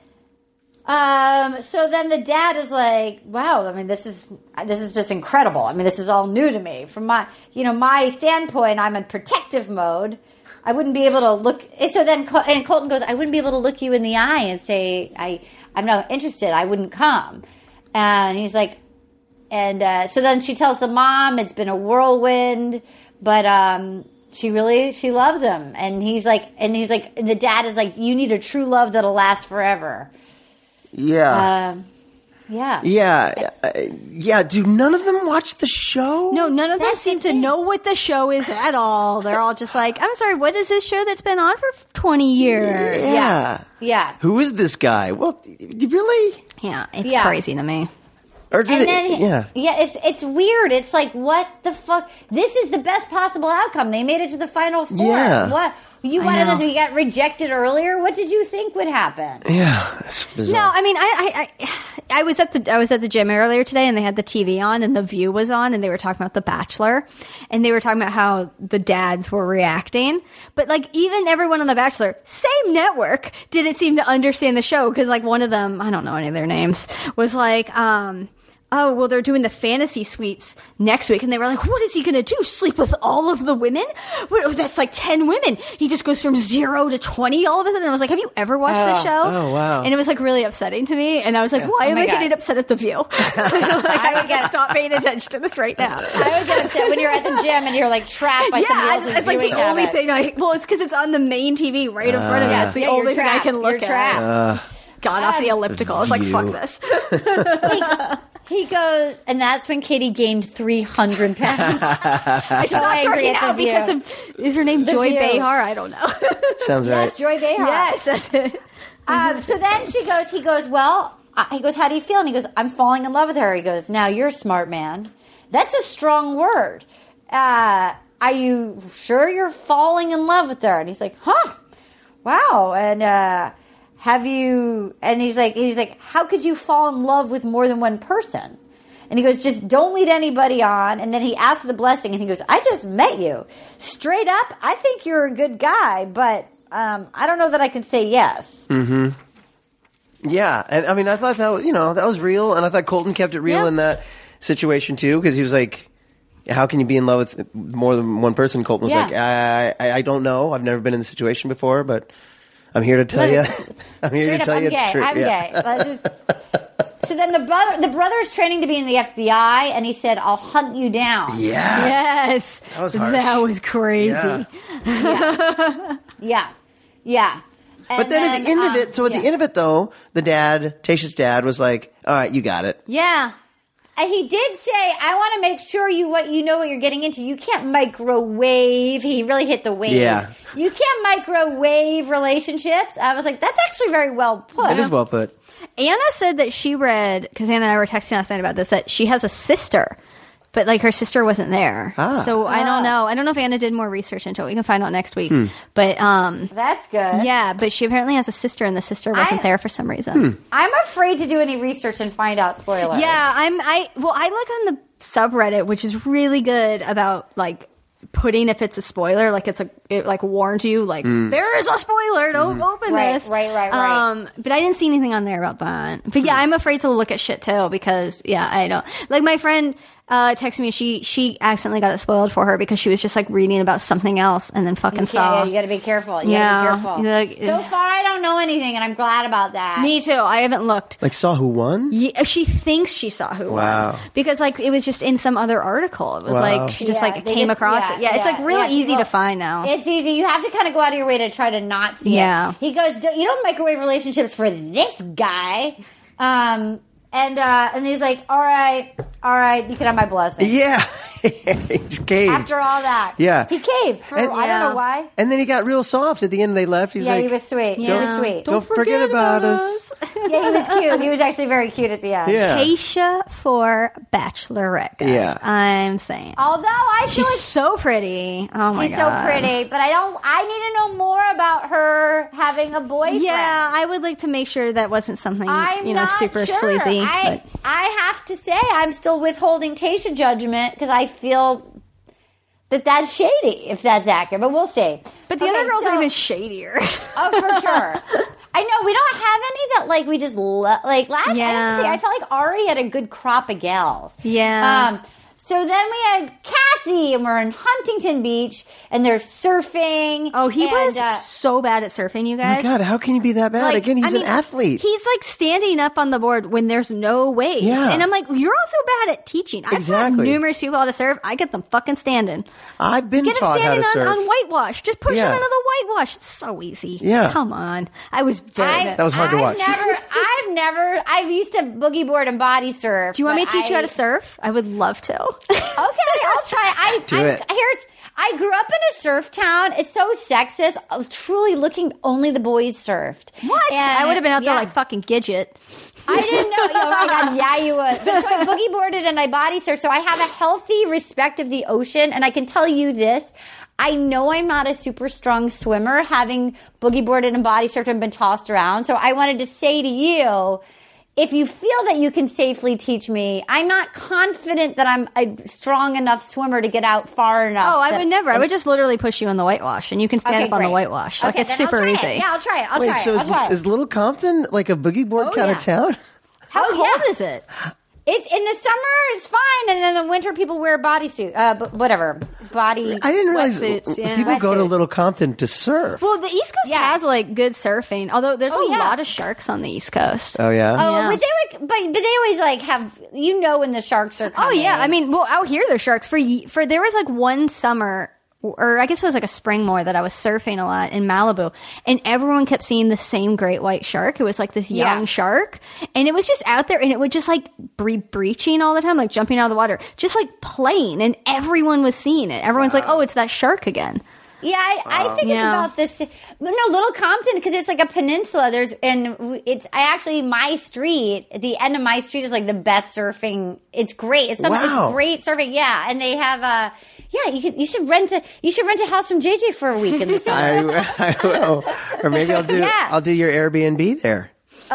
um, so then the dad is like, "Wow, I mean, this is this is just incredible. I mean, this is all new to me. From my, you know, my standpoint, I'm in protective mode. I wouldn't be able to look." So then, Col- and Colton goes, "I wouldn't be able to look you in the eye and say I I'm not interested. I wouldn't come." And he's like, and uh, so then she tells the mom it's been a whirlwind, but um, she really she loves him, and he's like, and he's like, and the dad is like, you need a true love that'll last forever. Yeah. Um, yeah, yeah. Uh, yeah. Do none of them watch the show? No, none of them That's seem the to thing. know what the show is at all. They're all just like, "I'm sorry, what is this show that's been on for twenty years?" Yeah. yeah. Who is this guy? Well, really? Yeah, it's Yeah. crazy to me. Or do And they, then, yeah. yeah, it's it's weird. It's like, what the fuck? This is the best possible outcome. They made it to the final four. Yeah. What you I wanted them know. to get rejected earlier? What did you think would happen? Yeah. It's bizarre. No, I mean, I, I, I, I was at the, I was at the gym earlier today, and they had the T V on, and The View was on, and they were talking about The Bachelor, and they were talking about how the dads were reacting, but like even everyone on The Bachelor, same network, didn't seem to understand the show because like one of them, I don't know any of their names, was like, um. oh, well, they're doing the fantasy suites next week. And they were like, what is he going to do? Sleep with all of the women? What, oh, that's like ten women. He just goes from zero to twenty all of a sudden. And I was like, have you ever watched this show? Oh, wow. And it was like really upsetting to me. And I was like, why Oh am my I God. getting upset at The View? like, I would get stop paying attention to this right now. I would get upset when you're at the gym and you're like trapped by somebody Yeah, else's it's, it's like viewing the only habit. thing I. Well, it's because it's on the main T V right in front of me. Yeah. It's the Yeah, you're only thing I trapped. can look You're at. trapped. Uh, Got off the elliptical. I was like, View. fuck this. He goes, and that's when Katie gained three hundred pounds. I stopped angry working at The out because View. of. Is her name The Joy View. Behar? I don't know. Sounds right. Yes, Joy Behar. yes, that's it. Um, so then she goes, he goes, well, uh, he goes, how do you feel? And he goes, I'm falling in love with her. He goes, now you're a smart man. That's a strong word. Uh, are you sure you're falling in love with her? And he's like, huh, wow. And, uh, have you, and he's like, he's like, how could you fall in love with more than one person? And he goes, just don't lead anybody on. And then he asks for the blessing and he goes, I just met you. Straight up, I think you're a good guy, but um, I don't know that I can say yes. Yeah, and I mean, I thought that was, you know, that was real, and I thought Colton kept it real Yeah. in that situation too, because he was like, how can you be in love with more than one person? Colton was Yeah. like, I, I I don't know. I've never been in the situation before, but I'm here to tell you. I'm here Straight to up, tell I'm you gay. it's true. I'm Yeah. gay. Let's just- so then the brother, the brother's training to be in the F B I, and he said, "I'll hunt you down." Yeah. Yes. That was harsh. That was crazy. Yeah. Yeah, yeah. And But then, at the end um, of it, so at yeah. the end of it, though, the dad, Tasha's dad, was like, "All right, you got it." Yeah. And he did say, "I want to make sure you what you know what you're getting into. You can't microwave." He really hit the wave. Yeah. You can't microwave relationships. I was like, that's actually very well put. It is well put. Anna said that she read, because Anna and I were texting last night about this, that she has a sister, but like her sister wasn't there. Ah. So I Ah. don't know. I don't know if Anna did more research into it. We can find out next week. Hmm. But um, That's good. yeah, but she apparently has a sister, and the sister wasn't I- there for some reason. Hmm. I'm afraid to do any research and find out spoilers. Yeah, I'm. I well, I look on the subreddit, which is really good about like putting if it's a spoiler, like it's a it like warns you, like there is a spoiler, don't open Right, this. right, right, right. Um, but I didn't see anything on there about that. But yeah, I'm afraid to look at shit too because yeah, I don't like my friend. Uh, texted me. She she accidentally got it spoiled for her because she was just like reading about something else and then fucking You saw. can't- yeah, you got to be careful. You Yeah. got to be careful. You're like- so far, I don't know anything, and I'm glad about that. Me too. I haven't looked. Like, saw who won? Yeah, she thinks she saw who Wow. won because like it was just in some other article. It was Wow. like she just Yeah, like they came just- across yeah, it. Yeah, it's yeah, like really yeah, easy well, to find now. It's easy. You have to kind of go out of your way to try to not see Yeah. it. He goes, "Do- you don't microwave relationships for this guy. Um, and uh, and he's like, all right, all right, you can have my blessing. Yeah. He just caved. After all that. Yeah. He caved. For, And- I don't Yeah. know why. And then he got real soft at the end. They left. He was Yeah, like, he was sweet. He Yeah. was sweet. Don't forget about us. Yeah, he was cute. He was actually very cute at the end. Yeah. Tasha for Bachelorette, guys. Yeah. Oh, I'm saying. Although I feel She's like so pretty. Oh my she's god. so pretty, but I don't. I need to know more about her having a boyfriend. Yeah, I would like to make sure that wasn't something I'm you know not super sure. sleazy. I, but I have to say I'm still withholding Tasha judgment because I feel that that's shady if that's accurate, but we'll see. but the Okay, other girls so- are even shadier. Oh, for sure. I know we don't have any that like we just lo- like last. I, have to Yeah. say, I felt like Ari had a good crop of gals. Yeah. Um, so then we had Cassie, and we're in Huntington Beach, and they're surfing. Oh, he and, was uh, so bad at surfing, you Oh my guys. God, how can you be that bad? Like, Again, he's I mean, an athlete. He's like standing up on the board when there's no waves. Yeah. And I'm like, you're also bad at teaching. I've Exactly. taught numerous people how to surf. I get them fucking standing. I've been Get him taught how standing to on, surf. on whitewash. Just push Yeah. him into the whitewash. It's so easy. Yeah. Come on. I was very I, bad. That was hard to I've watch. Never, I've never. I've used to boogie board and body surf. Do you want me but to teach you how I- to surf? I would love to. Okay, I'll try. I, Do I, it. Here's. I grew up in a surf town. It's so sexist. I was truly looking only the boys surfed. What? And- I would have been out there yeah. like fucking Gidget. I didn't know. Oh my god, yeah, you would. But so I boogie boarded and I body surfed, so I have a healthy respect of the ocean. And I can tell you this: I know I'm not a super strong swimmer, having boogie boarded and body surfed and been tossed around. So I wanted to say to you, if you feel that you can safely teach me, I'm not confident that I'm a strong enough swimmer to get out far enough. Oh, I that- would never. I would just literally push you in the whitewash, and you can stand Okay, up on the great. whitewash. Like Okay, it's then I'll super try it. easy. Yeah, I'll try it. I'll Wait, try so it. I'll is, try it. is Little Compton like a boogie board Oh, kind yeah. of town? How Oh, cold yeah. is it? It's in the summer, it's fine, and then in the winter, people wear bodysuit, uh, b- whatever, body. I didn't realize Wetsuits, yeah. people go to Wetsuits. Little Compton to surf. Well, the East Coast Yeah. has like good surfing, although there's Oh, a yeah. lot of sharks on the East Coast. oh, yeah? Oh, Yeah. but they would, but but they always like have you know when the sharks are Oh coming. yeah, I mean, well, out here there's sharks for ye- for there was like one summer, or I guess it was like a spring more that I was surfing a lot in Malibu, and everyone kept seeing the same great white shark. It was like this young Yeah. shark, and it was just out there, and it would just like be breaching all the time, like jumping out of the water, just like playing, and everyone was seeing it. Everyone's like, "Oh, it's that shark again." yeah, I, I think it's Yeah. about this. But no, Little Compton because it's like a peninsula. There's and it's I actually my street at the end of my street is like the best surfing. It's great. It's some Wow. it's great surfing. Yeah, and they have a. Yeah, you could. You should rent a. You should rent a house from J J for a week in the summer. I, I will. Or maybe I'll do Yeah. I'll do your Airbnb there.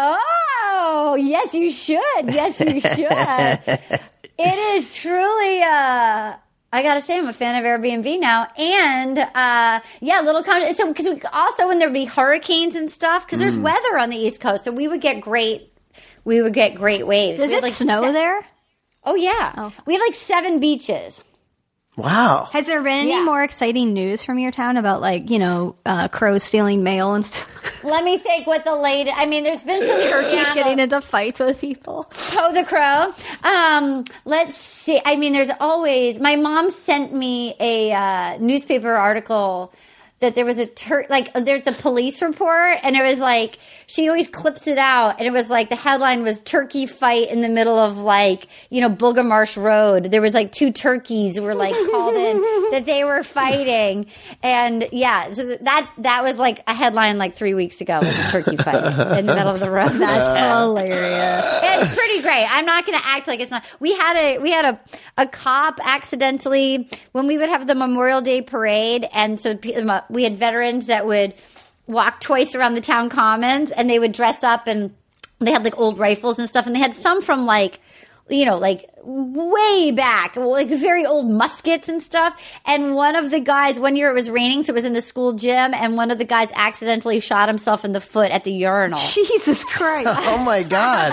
Oh, yes, you should. Yes, you should. It is truly. Uh, I gotta say, I'm a fan of Airbnb now, and uh, yeah, little con- so because we also when there'd be hurricanes and stuff because Mm. there's weather on the East Coast, so we would get great. We would get great waves. Does We it had, like, snow se- there? Oh, yeah. Oh. We have like seven beaches. Wow. Has there been any Yeah. more exciting news from your town about, like, you know, uh, crows stealing mail and stuff? Let me think what the latest. I mean, there's been some Turkeys scandal. getting into fights with people. Poe the Crow. Um, let's see. I mean, there's always. My mom sent me a uh, newspaper article that there was a tur- like there's the police report, and it was like she always clips it out, and it was like the headline was "Turkey Fight in the middle of like you know Bulgamarsh Road." There was like two turkeys were like called in that they were fighting, and yeah, so that that was like a headline like three weeks ago was a turkey fight in the middle of the road. That's hilarious. It's pretty great. I'm not going to act like it's not. We had a we had a a cop accidentally when we would have the Memorial Day parade, and so we had veterans that would walk twice around the town commons, and they would dress up, and they had like old rifles and stuff, and they had some from like you know like way back, like very old muskets and stuff. And one of the guys, one year it was raining, so it was in the school gym, and one of the guys accidentally shot himself in the foot at the urinal. Jesus Christ. Oh my God.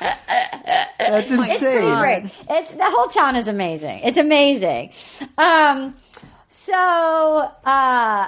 That's It's pretty insane. great. It's the whole town is amazing. It's amazing. Um, so, uh,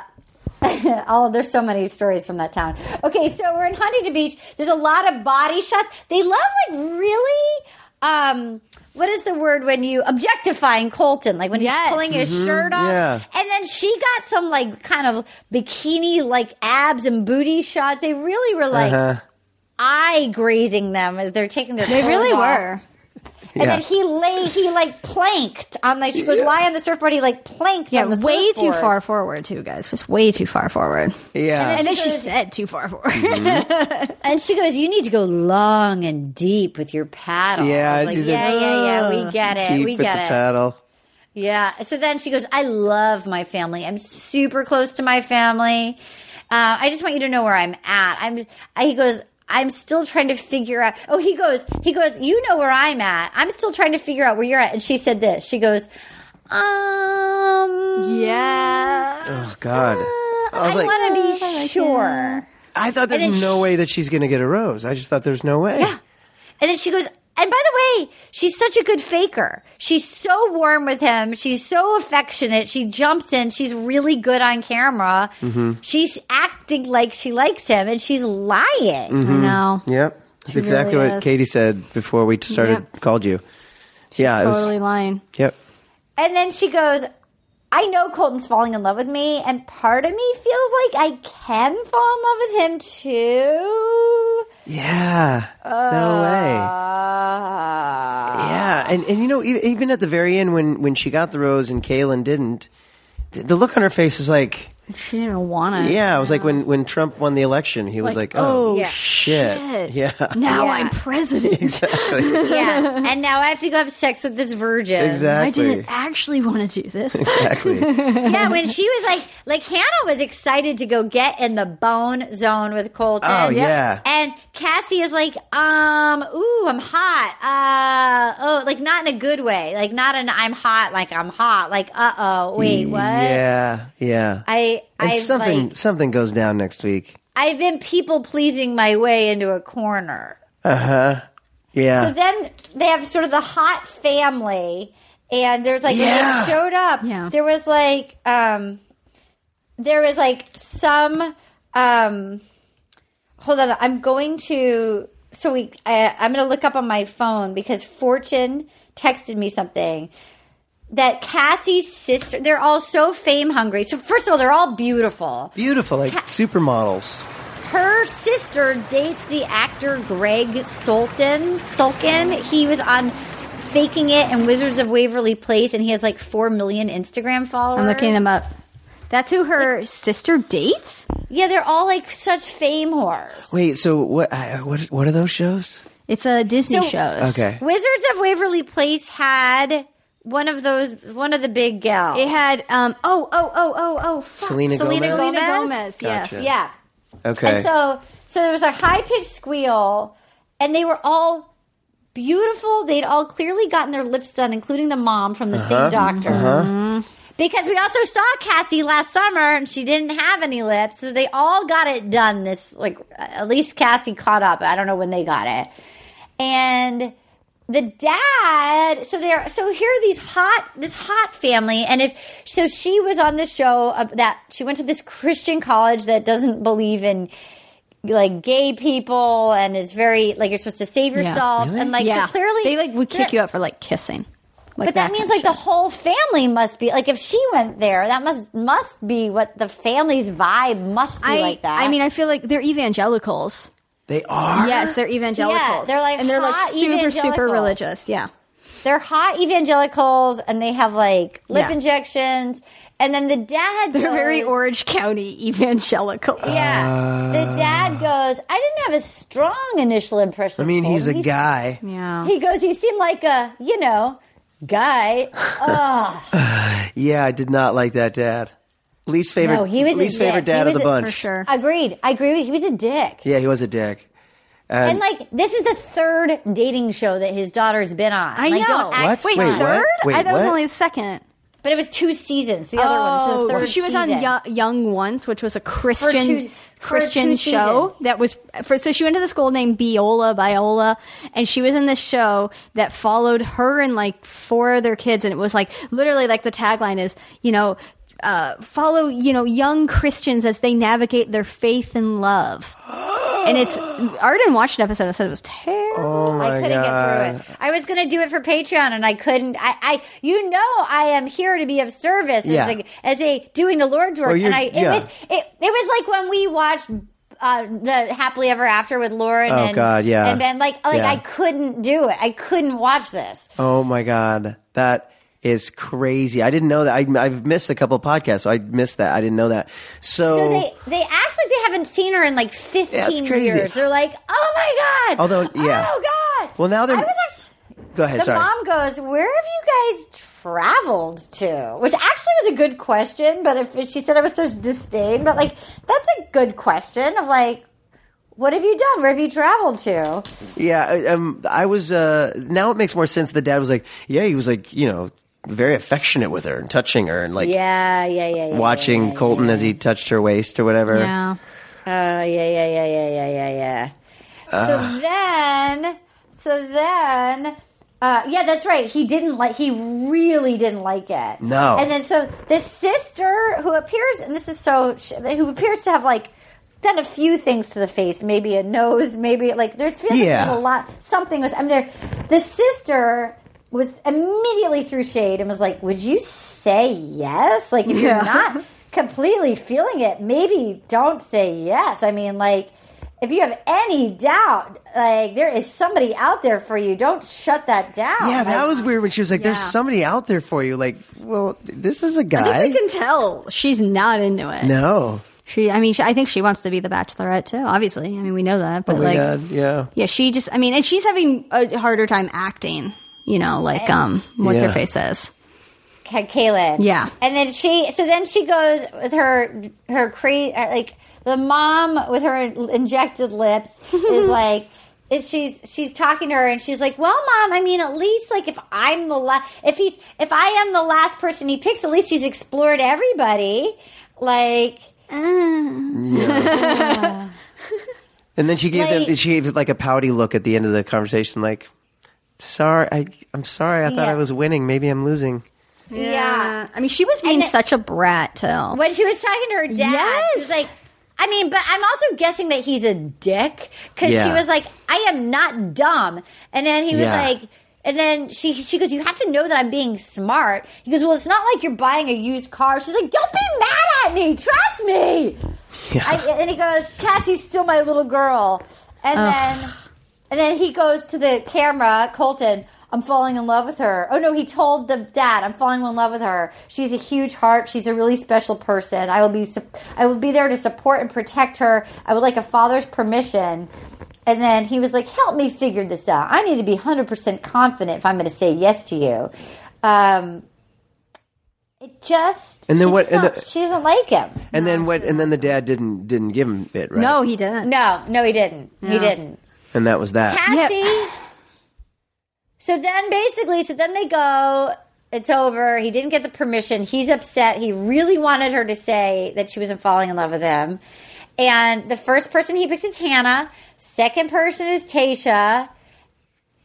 oh, there's so many stories from that town. Okay, so we're in Huntington Beach. There's a lot of body shots. They love like really. Um, what is the word when you objectifying Colton? Like when Yes. he's pulling his shirt off, yeah. and then she got some like kind of bikini like abs and booty shots. They really were like Uh-huh. eye grazing them as they're taking their. They clothes really off. were. And Yeah. then he lay, he like planked on like, she goes, lie on the surfboard. He like planked Yeah, on the way too surfboard. far forward, too, guys. Just way too far forward. Yeah. And then She she goes- said too far forward. And she goes, you need to go long and deep with your paddle. Yeah, I was like, she's yeah, like, yeah, yeah, we get it. Deep we with get the it. paddle. Yeah. So then she goes, I love my family. I'm super close to my family. Uh, I just want you to know where I'm at. I'm, I, he goes, I'm still trying to figure out. Oh, he goes, he goes, you know where I'm at. I'm still trying to figure out where you're at. And she said this. She goes, um, Yeah. Oh God. I I was like, want to be sure. I thought and there's then no she- way that she's going to get a rose. I just thought there's no way. Yeah. And then she goes, and by the way, she's such a good faker. She's so warm with him. She's so affectionate. She jumps in. She's really good on camera. Mm-hmm. She's acting like she likes him, and she's lying. Mm-hmm. I know. Yep. That's She exactly really what is. Katie said before we started Yep. called you. yeah, Totally it was. lying. Yep. And then she goes, I know Colton's falling in love with me, and part of me feels like I can fall in love with him too. Yeah. No way. Uh, Yeah, and and you know, e- even at the very end, when when she got the rose and Kaylin didn't, the, the look on her face was like, She didn't even want it. yeah, it was like when when Trump won the election, he was like, Like, oh, oh, Yeah. shit. shit. Yeah. Now Yeah. I'm president. Exactly. yeah. And now I have to go have sex with this virgin. I Exactly. didn't actually want to do this. Exactly. Yeah, when she was like, like Hannah was excited to go get in the bone zone with Colton. Oh, yeah. And Cassie is like, um, ooh, I'm hot. Uh, oh, like not in a good way. Like not in I'm hot, like I'm hot. Like, uh oh, wait, what? Yeah. Yeah. I, and I something like, something goes down next week. I've been people pleasing my way into a corner. Uh huh. Yeah. So then they have sort of the hot family, and there's like Yeah. when they showed up, Yeah. there was like um, there was like some um, hold on, I'm going to so we I, I'm going to look up on my phone because Fortune texted me something that Cassie's sister. They're all so fame hungry. So first of all, they're all beautiful. Beautiful, like supermodels. Her sister dates the actor Greg Sulkin. Sulkin. He was on Faking It and Wizards of Waverly Place, and he has like four million Instagram followers. I'm looking him up. That's who her sister dates? Yeah, they're all like such fame whores. Wait, so what? Uh, what? What are those shows? It's a Disney So- shows. Okay. Wizards of Waverly Place had one of those, one of the big gals. It had, um, oh, oh, oh, oh, oh, fuck. Selena, Selena Gomez. Gomez? Selena Gomez, yes. Gotcha. Yeah. Okay. And so, so there was a high pitched squeal, and they were all beautiful. They'd all clearly gotten their lips done, including the mom from the Uh-huh. same doctor. Because we also saw Cassie last summer, and she didn't have any lips, so they all got it done. This, like, at least Cassie caught up. I don't know when they got it, and the dad, so they're so here are these hot this hot family, and if so, she was on the show uh, that she went to this Christian college that doesn't believe in like gay people and is very like you're supposed to save yourself Yeah. Really? and like yeah. so clearly they like would so kick that, you out for like kissing. Like but that, that means like the whole family must be like if she went there, that must must be what the family's vibe must be I, like that. I mean, I feel like they're evangelicals. They are? Yes, they're evangelicals. Yeah, they're like and they're like hot super super evangelicals. religious. Yeah. They're hot evangelicals and they have like lip Yeah. injections. And then the dad They're goes, very Orange County evangelical. Yeah. The dad goes, I didn't have a strong initial impression. I mean, of he's a him. guy. Yeah. He goes, he seemed like a, you know, guy. Ugh. Yeah, I did not like that dad. Least favorite, No, he was a least favorite dick. dad He of the was a- bunch. For sure. Agreed. I agree with He was a dick. Yeah, he was a dick. And like, this is the third dating show that his daughter's been on. I like, know. Don't act, What? Wait, Wait, what? third? Wait, I thought it was what? only the second. But it was two seasons. The other one. This is the third so she was on season. Young, Young Once, which was a Christian two- for Christian two show seasons. that was. For, so she went to the school named Biola, Biola, and she was in this show that followed her and like four other kids, and it was like literally like the tagline is, you know, uh, follow you know young Christians as they navigate their faith and love. And it's Arden watched an episode and said it was terrible. Oh my I couldn't God. get through it. I was going to do it for Patreon, and I couldn't. I, I, you know, I am here to be of service Yeah. as, a, as a doing the Lord's work. Well, you're- and I, it yeah. was, it, it was like when we watched uh, the Happily Ever After with Lauren. Oh, and, God, yeah. and Ben. Like, like Yeah. I couldn't do it. I couldn't watch this. Oh my God. That is crazy. I didn't know that. I, I've missed a couple of podcasts, so I missed that. I didn't know that. So, So they, they act like they haven't seen her in like fifteen crazy. years. They're like, oh my God. Although, yeah. Oh God. Well, now they're- I was actually, go ahead. the Sorry. mom goes, where have you guys traveled to? Which actually was a good question, but if she said it with such disdain, but like, that's a good question of like, what have you done? Where have you traveled to? Yeah, I- um, I was. Uh, now it makes more sense. The dad was like, yeah, he was like, you know, very affectionate with her and touching her and like Yeah, yeah, yeah. yeah watching yeah, yeah, Colton yeah. as he touched her waist or whatever. Yeah. Oh, yeah, yeah, yeah, yeah, yeah, yeah, yeah. So then, so then, uh, yeah, that's right. He didn't like, he really didn't like it. No. And then, so the sister who appears, and this is so, who appears to have like done a few things to the face, maybe a nose, maybe like, there's, feels Yeah. like there's a lot, something was, I mean, there, the sister was immediately threw shade and was like, would you say yes? Like, if Yeah. you're not completely feeling it, maybe don't say yes. I mean, like, if you have any doubt, like, there is somebody out there for you. Don't shut that down. Yeah, that Like, was weird when she was like, "There's Yeah. somebody out there for you." Like, well, this is a I guy. think we can tell she's not into it. No. She, I mean, she, I think she wants to be the Bachelorette too. Obviously, I mean, we know that. But Oh my like, God. Yeah. yeah, she just, I mean, and she's having a harder time acting. You know, like um, what's Yeah. her face is. Ka- Kaylin. Yeah. And then she, so then she goes with her, her crazy, like, the mom with her injected lips is like, is she's, she's talking to her and she's like, well, mom, I mean, at least, like, if I'm the last, if he's, if I am the last person he picks, at least he's explored everybody. Like, And then she gave them. Like- She gave like a pouty look at the end of the conversation, like, "Sorry, I, I'm sorry. I thought Yeah. I was winning. Maybe I'm losing." yeah. I mean, she was being And- such a brat too. When she was talking to her dad, Yes. she was like, I mean, but I'm also guessing that he's a dick because Yeah. she was like, I am not dumb. And then he was Yeah. like, and then she she goes, you have to know that I'm being smart. He goes, well, it's not like you're buying a used car. She's like, don't be mad at me. Trust me. Yeah. I, and he goes, Cassie's still my little girl. And then and then he goes to the camera, Colton, I'm falling in love with her. Oh no, he told the dad, I'm falling in love with her. She's a huge heart. She's a really special person. I will be su- I will be there to support and protect her. I would like a father's permission. And then he was like, help me figure this out. I need to be one hundred percent confident if I'm going to say yes to you. Um, it just And then she's what- and not- the- she doesn't like him. And then what? And then the dad didn't didn't give him it, right? No, he didn't. No, no, he didn't. He No. didn't. And that was that. Cassie. So then basically, so then they go, it's over. He didn't get the permission. He's upset. He really wanted her to say that she wasn't falling in love with him. And the first person he picks is Hannah. Second person is Tasha.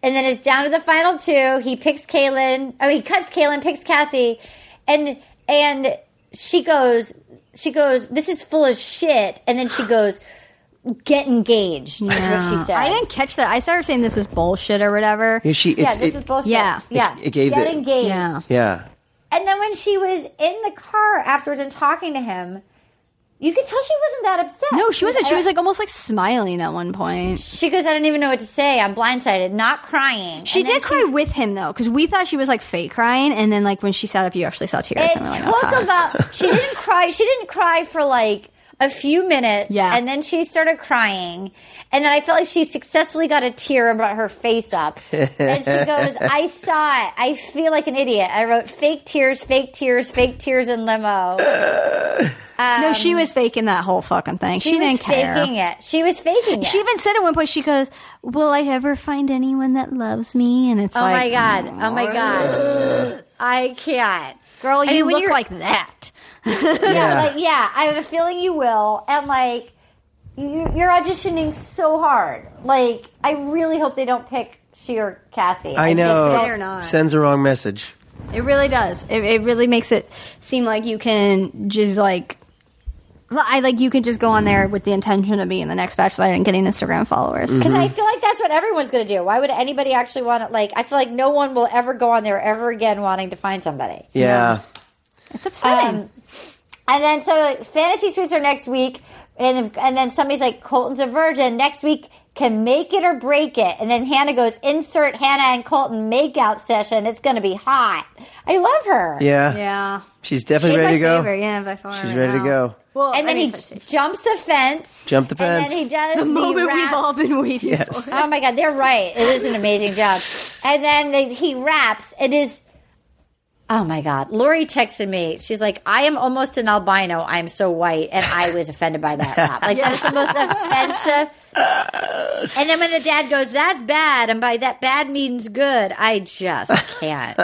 and then it's down to the final two. He picks Kaylin. Oh, he cuts Kaylin, picks Cassie, and and she goes, she goes, this is full of shit. And then she goes, get engaged. Yeah. Is what she said. I didn't catch that. I started saying this is bullshit or whatever. Yeah, she, yeah, it's, this it, is bullshit. Yeah. yeah. It, it gave get the, engaged. Yeah. Yeah. And then when she was in the car afterwards and talking to him, you could tell she wasn't that upset. No, she wasn't. She I- was like almost like smiling at one point. She goes, I don't even know what to say. I'm blindsided, not crying. She And then did cry she's- with him though, because we thought she was like fake crying, and then like when she sat up, you actually saw tears. It and we're like, took okay. about. She didn't cry. She didn't cry for like a few minutes. Yeah. And then she started crying, and then I felt like she successfully got a tear and brought her face up. And she goes, I saw it. I feel like an idiot. I wrote fake tears, fake tears, fake tears in limo. no, she was faking that whole fucking thing. She, She, was didn't care. faking it. She was faking it. She even said at one point, she goes, "Will I ever find anyone that loves me?" And it's Oh like, my god! Oh my god! I can't. girl, I you mean, when look you're- like that. Yeah, like yeah, I have a feeling you will, and like you, you're auditioning so hard. Like I really hope they don't pick she or Cassie. I know. just Better don't- not. Sends the wrong message. It really does. It, it really makes it seem like you can just like, well, I like you can just go on there with the intention of being the next Bachelorette and getting Instagram followers. Because I feel like that's what everyone's going to do. Why would anybody actually want it? Like, I feel like no one will ever go on there ever again wanting to find somebody. Yeah. It's upsetting. Um, and then, so fantasy suites are next week. And, and then somebody's like, Colton's a virgin. Next week can make it or break it. And then Hannah goes, insert Hannah and Colton makeout session. It's going to be hot. I love her. Yeah. yeah, She's definitely she's ready my to go. favorite. Yeah, by far. She's right ready to now. go. Well, And then I he mean, so- jumps the fence. Jump the And fence. then he does the the, moment rap. we've all been waiting Yes. for. Oh my God, they're right. It is an amazing job. And then they, he raps. It is. Oh my God. Lori texted me. She's like, I am almost an albino. I'm so white. And I was offended by that rap. Like, that is the most offensive. And then when the dad goes, that's bad. And by that, bad means good. I just can't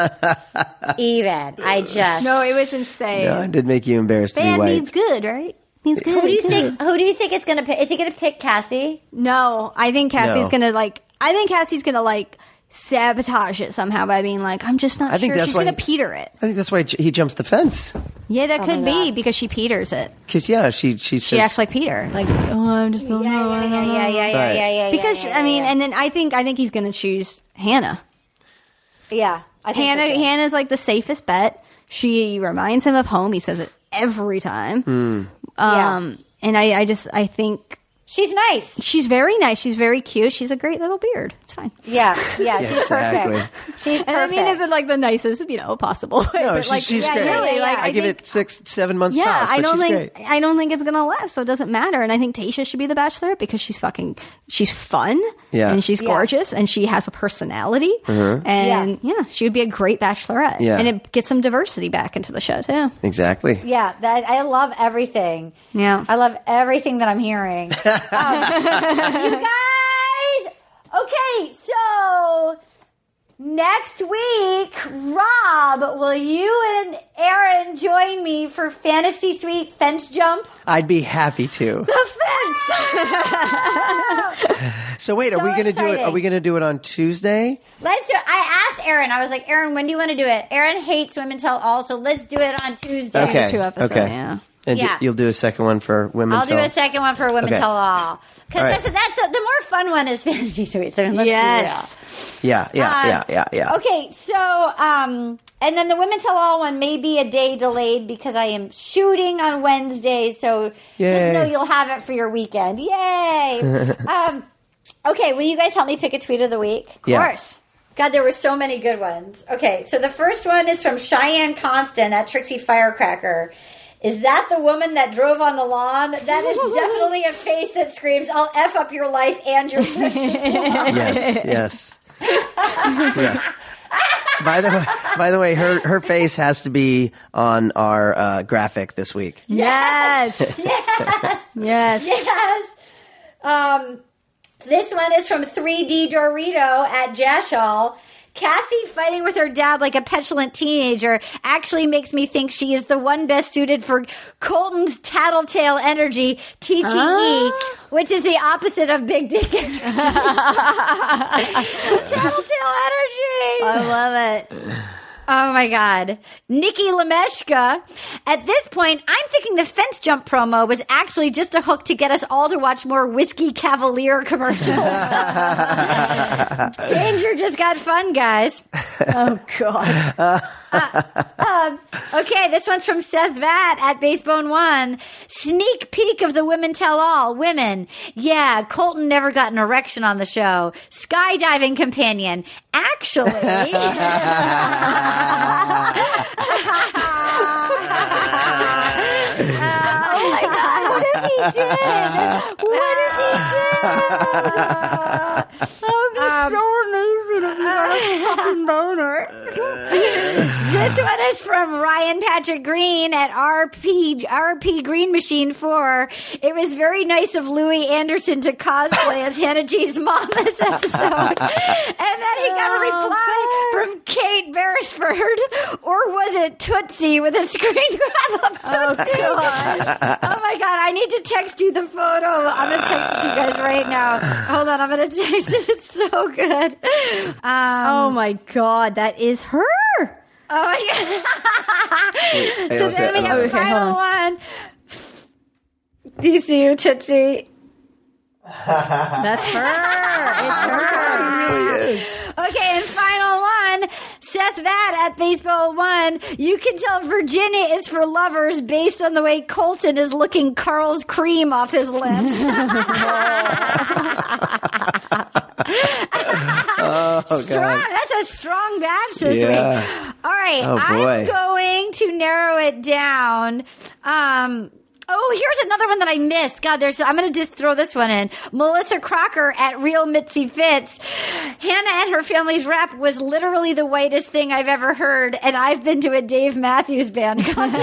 even. I just. No, it was insane. Yeah, it did make you embarrassed to be Bad white. means good, right? Means good. Who do you think? Who do you think it's going to pick? Is he going to pick Cassie? No, I think Cassie's No. gonna like. I think Cassie's gonna like sabotage it somehow by being like, I'm just not I think sure. that's She's why gonna he- peter it. I think that's why he jumps the fence. Yeah, that could my be God. because she peters it. Because, yeah, she she, She says, acts like Peter. Like, oh, I'm just don't Yeah, know. yeah, yeah, yeah, yeah, yeah, Right. yeah, yeah. Because yeah, yeah, I mean, yeah. and then I think I think he's gonna choose Hannah. yeah, I think Hannah so too. Hannah's like the safest bet. She reminds him of home. He says it every time. Hmm. Um, and I, I just I think She's nice. she's very nice. She's very cute. She's a great little beard. It's fine. Yeah, yeah, she's exactly. perfect. She's perfect. And I mean, this is like the nicest, you know, possible way. No, but she's, like, she's yeah, great. really, yeah, like, yeah. I, give think, it six, seven months Yeah, tops, I but don't she's think great. I don't think it's gonna last, so it doesn't matter. And I think Tayshia should be the Bachelorette because she's fucking she's fun, Yeah. and she's Yeah. gorgeous, and she has a personality, and yeah. she would be a great Bachelorette. Yeah. And it gets some diversity back into the show too. Exactly. Yeah, that I love everything. Yeah. I love everything that I'm hearing. Um, you guys, okay, so next week, Rob, will you and Aaron join me for Fantasy Suite Fence Jump? I'd be happy to. The fence. So wait, are So we going to do it? Are exciting. we going to do it on Tuesday? Let's do it. I asked Aaron. I was like, Aaron, when do you want to do it? Aaron hates Women Tell All, so let's do it on Tuesday. Okay. two episodes, okay. yeah. And Yeah. y- you'll do a second one for women. I'll do Tell. a second one for Women Okay. Tell All. Because All right. that's, that's the, the more fun one is Fantasy Suites. I mean, let's be Yes. Yeah, yeah, Uh, yeah, yeah, yeah. Okay, so um, and then the Women Tell All one may be a day delayed because I am shooting on Wednesday. So just Yay. know you'll have it for your weekend. Yay! um, okay, will you guys help me pick a tweet of the week? Of Yeah. course. God, there were so many good ones. Okay, so the first one is from Cheyenne Constant at Trixie Firecracker. Is that the woman that drove on the lawn? That is definitely a face that screams, I'll F up your life and your precious lawn. Yes, yes. Yeah. By the way, by the way, her her face has to be on our uh, graphic this week. Yes. Yes. Yes. Yes. Um, this one is from three D Dorito at Jashal. Cassie fighting with her dad like a petulant teenager actually makes me think she is the one best suited for Colton's tattletale energy, T T E, uh. which is the opposite of big dick energy. Tattletale energy. I love it. Oh my God. Nikki Lemeshka. At this point, I'm thinking the fence jump promo was actually just a hook to get us all to watch more Whiskey Cavalier commercials. Danger just got fun, guys. Oh, God. Uh, um, okay, this one's from Seth Vatt at Basebone One. Sneak peek of the Women Tell All. Women. Yeah, Colton never got an erection on the show. Skydiving companion. Actually. uh, oh my God, what if he did? What if he did? That would be um, so amazing if he got a fucking boner. This one is from Ryan Patrick Green at R P R P Green Machine four. It was very nice of Louis Anderson to cosplay as Hannah G's mom this episode. And then he got a reply oh, from Kate Beresford, or was it Tootsie with a screen grab of Tootsie? Oh, oh my God, I need to text you the photo. I'm going to text it to you guys right now. Hold on, I'm going to text it. It's so good. Um, oh my God, that is her. Oh my God. So then we have the final one. Do you see you, Tootsie? That's her. It's her. It really is. Okay, and final one. Seth Vatt at Baseball One. You can tell Virginia is for lovers based on the way Colton is licking Carl's cream off his lips. Oh, strong. God. That's a strong batch this yeah. week. All right, oh, I'm going to narrow it down. Um, oh, here's another one that I missed. God, there's. I'm going to just throw this one in. Melissa Crocker at Real Mitzi Fitz. Hannah and her family's rap was literally the whitest thing I've ever heard, and I've been to a Dave Matthews Band concert.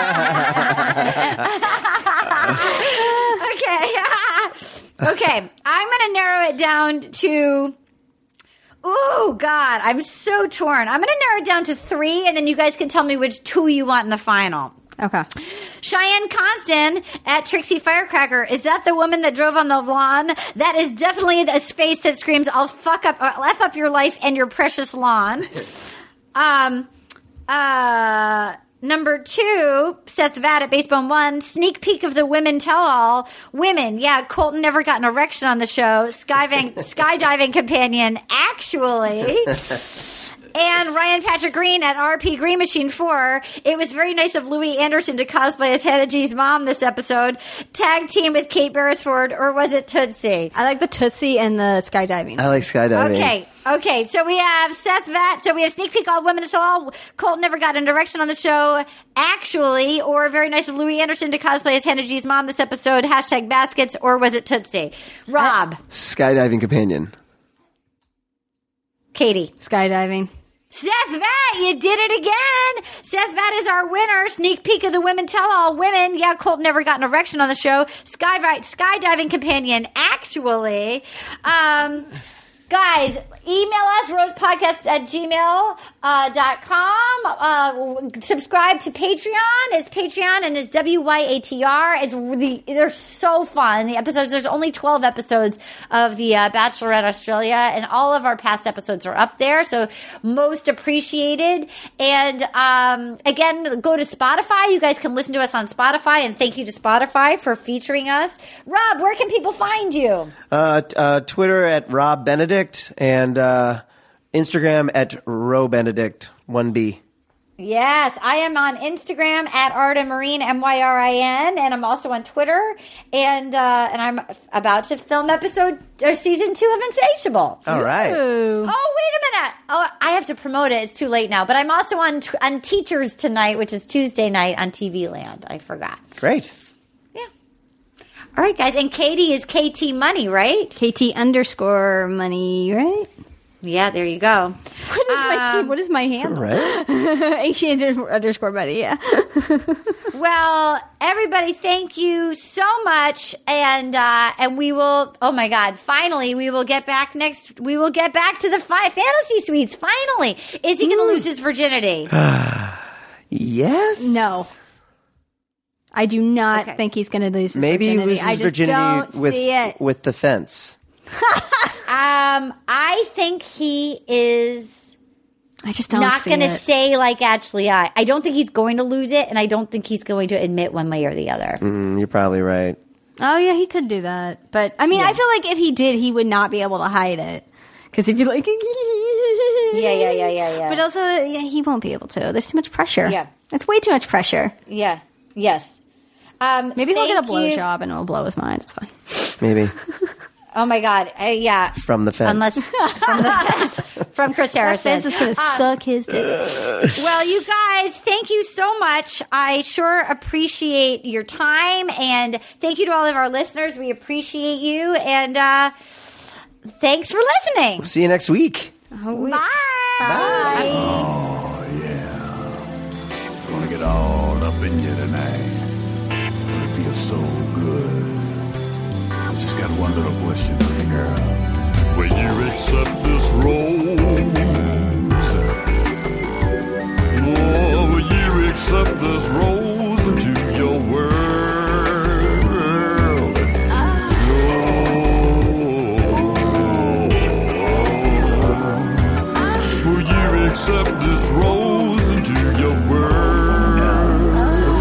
Okay. Okay, I'm going to narrow it down to, ooh, God, I'm so torn. I'm going to narrow it down to three, and then you guys can tell me which two you want in the final. Okay. Cheyenne Constant at Trixie Firecracker. Is that the woman that drove on the lawn? That is definitely a space that screams, I'll fuck up, I'll F up your life and your precious lawn. um, uh... Number two, Seth Vatt at Basebone One. Sneak peek of the Women Tell All. Women, yeah, Colton never got an erection on the show. Skydiving, skydiving companion, actually. And Ryan Patrick Green at R P Green Machine four. It was very nice of Louis Anderson to cosplay as Hannah G's mom this episode. Tag team with Kate Beresford, or was it Tootsie? I like the Tootsie and the skydiving. I like skydiving. Okay, okay. So we have Seth Vatt. So we have Sneak Peek, All Women to All. Colton never got an erection on the show, actually, or very nice of Louis Anderson to cosplay as Hannah G's mom this episode. Hashtag baskets, or was it Tootsie? Rob. Skydiving companion. Katie. Skydiving. Seth Vatt, you did it again. Seth Vatt is our winner. Sneak peek of the Women Tell All. Women, yeah, Colton never got an erection on the show. Sky, skydiving companion, actually. Um, guys, email us, rosepodcasts at gmail dot com. Uh, subscribe to Patreon. It's Patreon and it's W Y A T R. It's really, they're so fun. The episodes, there's only twelve episodes of the uh, Bachelorette Australia, and all of our past episodes are up there. So most appreciated. And um, again, go to Spotify. You guys can listen to us on Spotify, and thank you to Spotify for featuring us. Rob, where can people find you? Uh, uh, Twitter at Rob Benedict, and uh, Instagram at Ro Benedict one B. Yes, I am on Instagram at Arda Marine, M Y R I N, and I'm also on Twitter, and uh, and I'm about to film episode or season two of Insatiable. All right. Ooh. Oh, wait a minute. Oh, I have to promote it. It's too late now. But I'm also on on Teachers Tonight, which is Tuesday night on T V Land. I forgot. Great. Yeah. All right, guys. And Katie is K T Money, right? K T underscore money, right? Yeah, there you go. What is my Um, what is my handle? Right? Asian underscore buddy. Yeah. Well, everybody, thank you so much, and uh, and we will. Oh my God! Finally, we will get back next. We will get back to the fi- fantasy suites. Finally, is he going to lose his virginity? Yes. No. I do not Okay. think he's going to lose his Maybe he virginity. loses I just virginity don't with see it. with the fence. Um, I think he is I just don't not see going to it. say like Ashley. I. I don't think he's going to lose it, and I don't think he's going to admit one way or the other. Mm, you're probably right. Oh yeah, he could do that. But I mean, I feel like if he did, he would not be able to hide it. Because if you like, Yeah, yeah, yeah, yeah, yeah. But also, yeah, he won't be able to. There's too much pressure. Yeah. It's way too much pressure. Yeah. Yes. Um, Maybe he'll get a thank you. blowjob and it'll blow his mind. It's fine. Maybe Oh my God! Uh, yeah. from the fence. Unless from the fence, from Chris Harrison. Fence is going to suck his dick. Well, you guys, thank you so much. I sure appreciate your time, and thank you to all of our listeners. We appreciate you, and uh, thanks for listening. See you next week. Bye. Bye. Oh, yeah. Gonna get all up in you tonight. Gonna feel so good. I just got one little question for you, girl. Will you accept this rose? Oh, will you accept this rose into your world? Oh. Will you accept this rose into your world?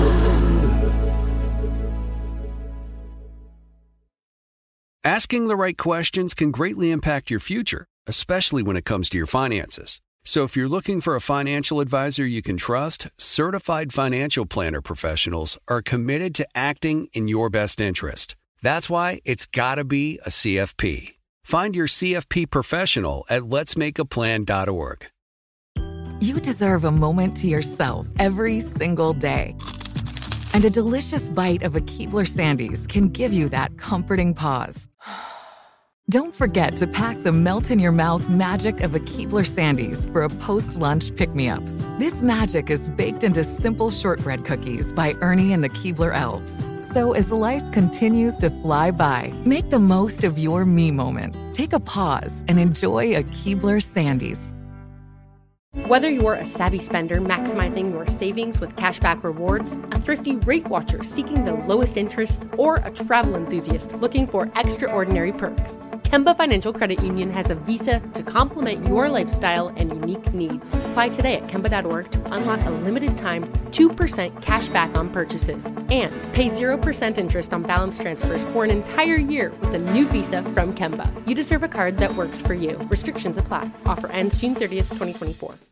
Asking the right questions can greatly impact your future, especially when it comes to your finances. So if you're looking for a financial advisor you can trust, certified financial planner professionals are committed to acting in your best interest. That's why it's got to be a C F P. Find your C F P professional at lets make a plan dot org. You deserve a moment to yourself every single day. And a delicious bite of a Keebler Sandies can give you that comforting pause. Don't forget to pack the melt-in-your-mouth magic of a Keebler Sandies for a post-lunch pick-me-up. This magic is baked into simple shortbread cookies by Ernie and the Keebler Elves. So as life continues to fly by, make the most of your me moment. Take a pause and enjoy a Keebler Sandies. Whether you're a savvy spender maximizing your savings with cashback rewards, a thrifty rate watcher seeking the lowest interest, or a travel enthusiast looking for extraordinary perks, Kemba Financial Credit Union has a visa to complement your lifestyle and unique needs. Apply today at Kemba dot org to unlock a limited time two percent cash back on purchases and pay zero percent interest on balance transfers for an entire year with a new visa from Kemba. You deserve a card that works for you. Restrictions apply. Offer ends June thirtieth, twenty twenty-four.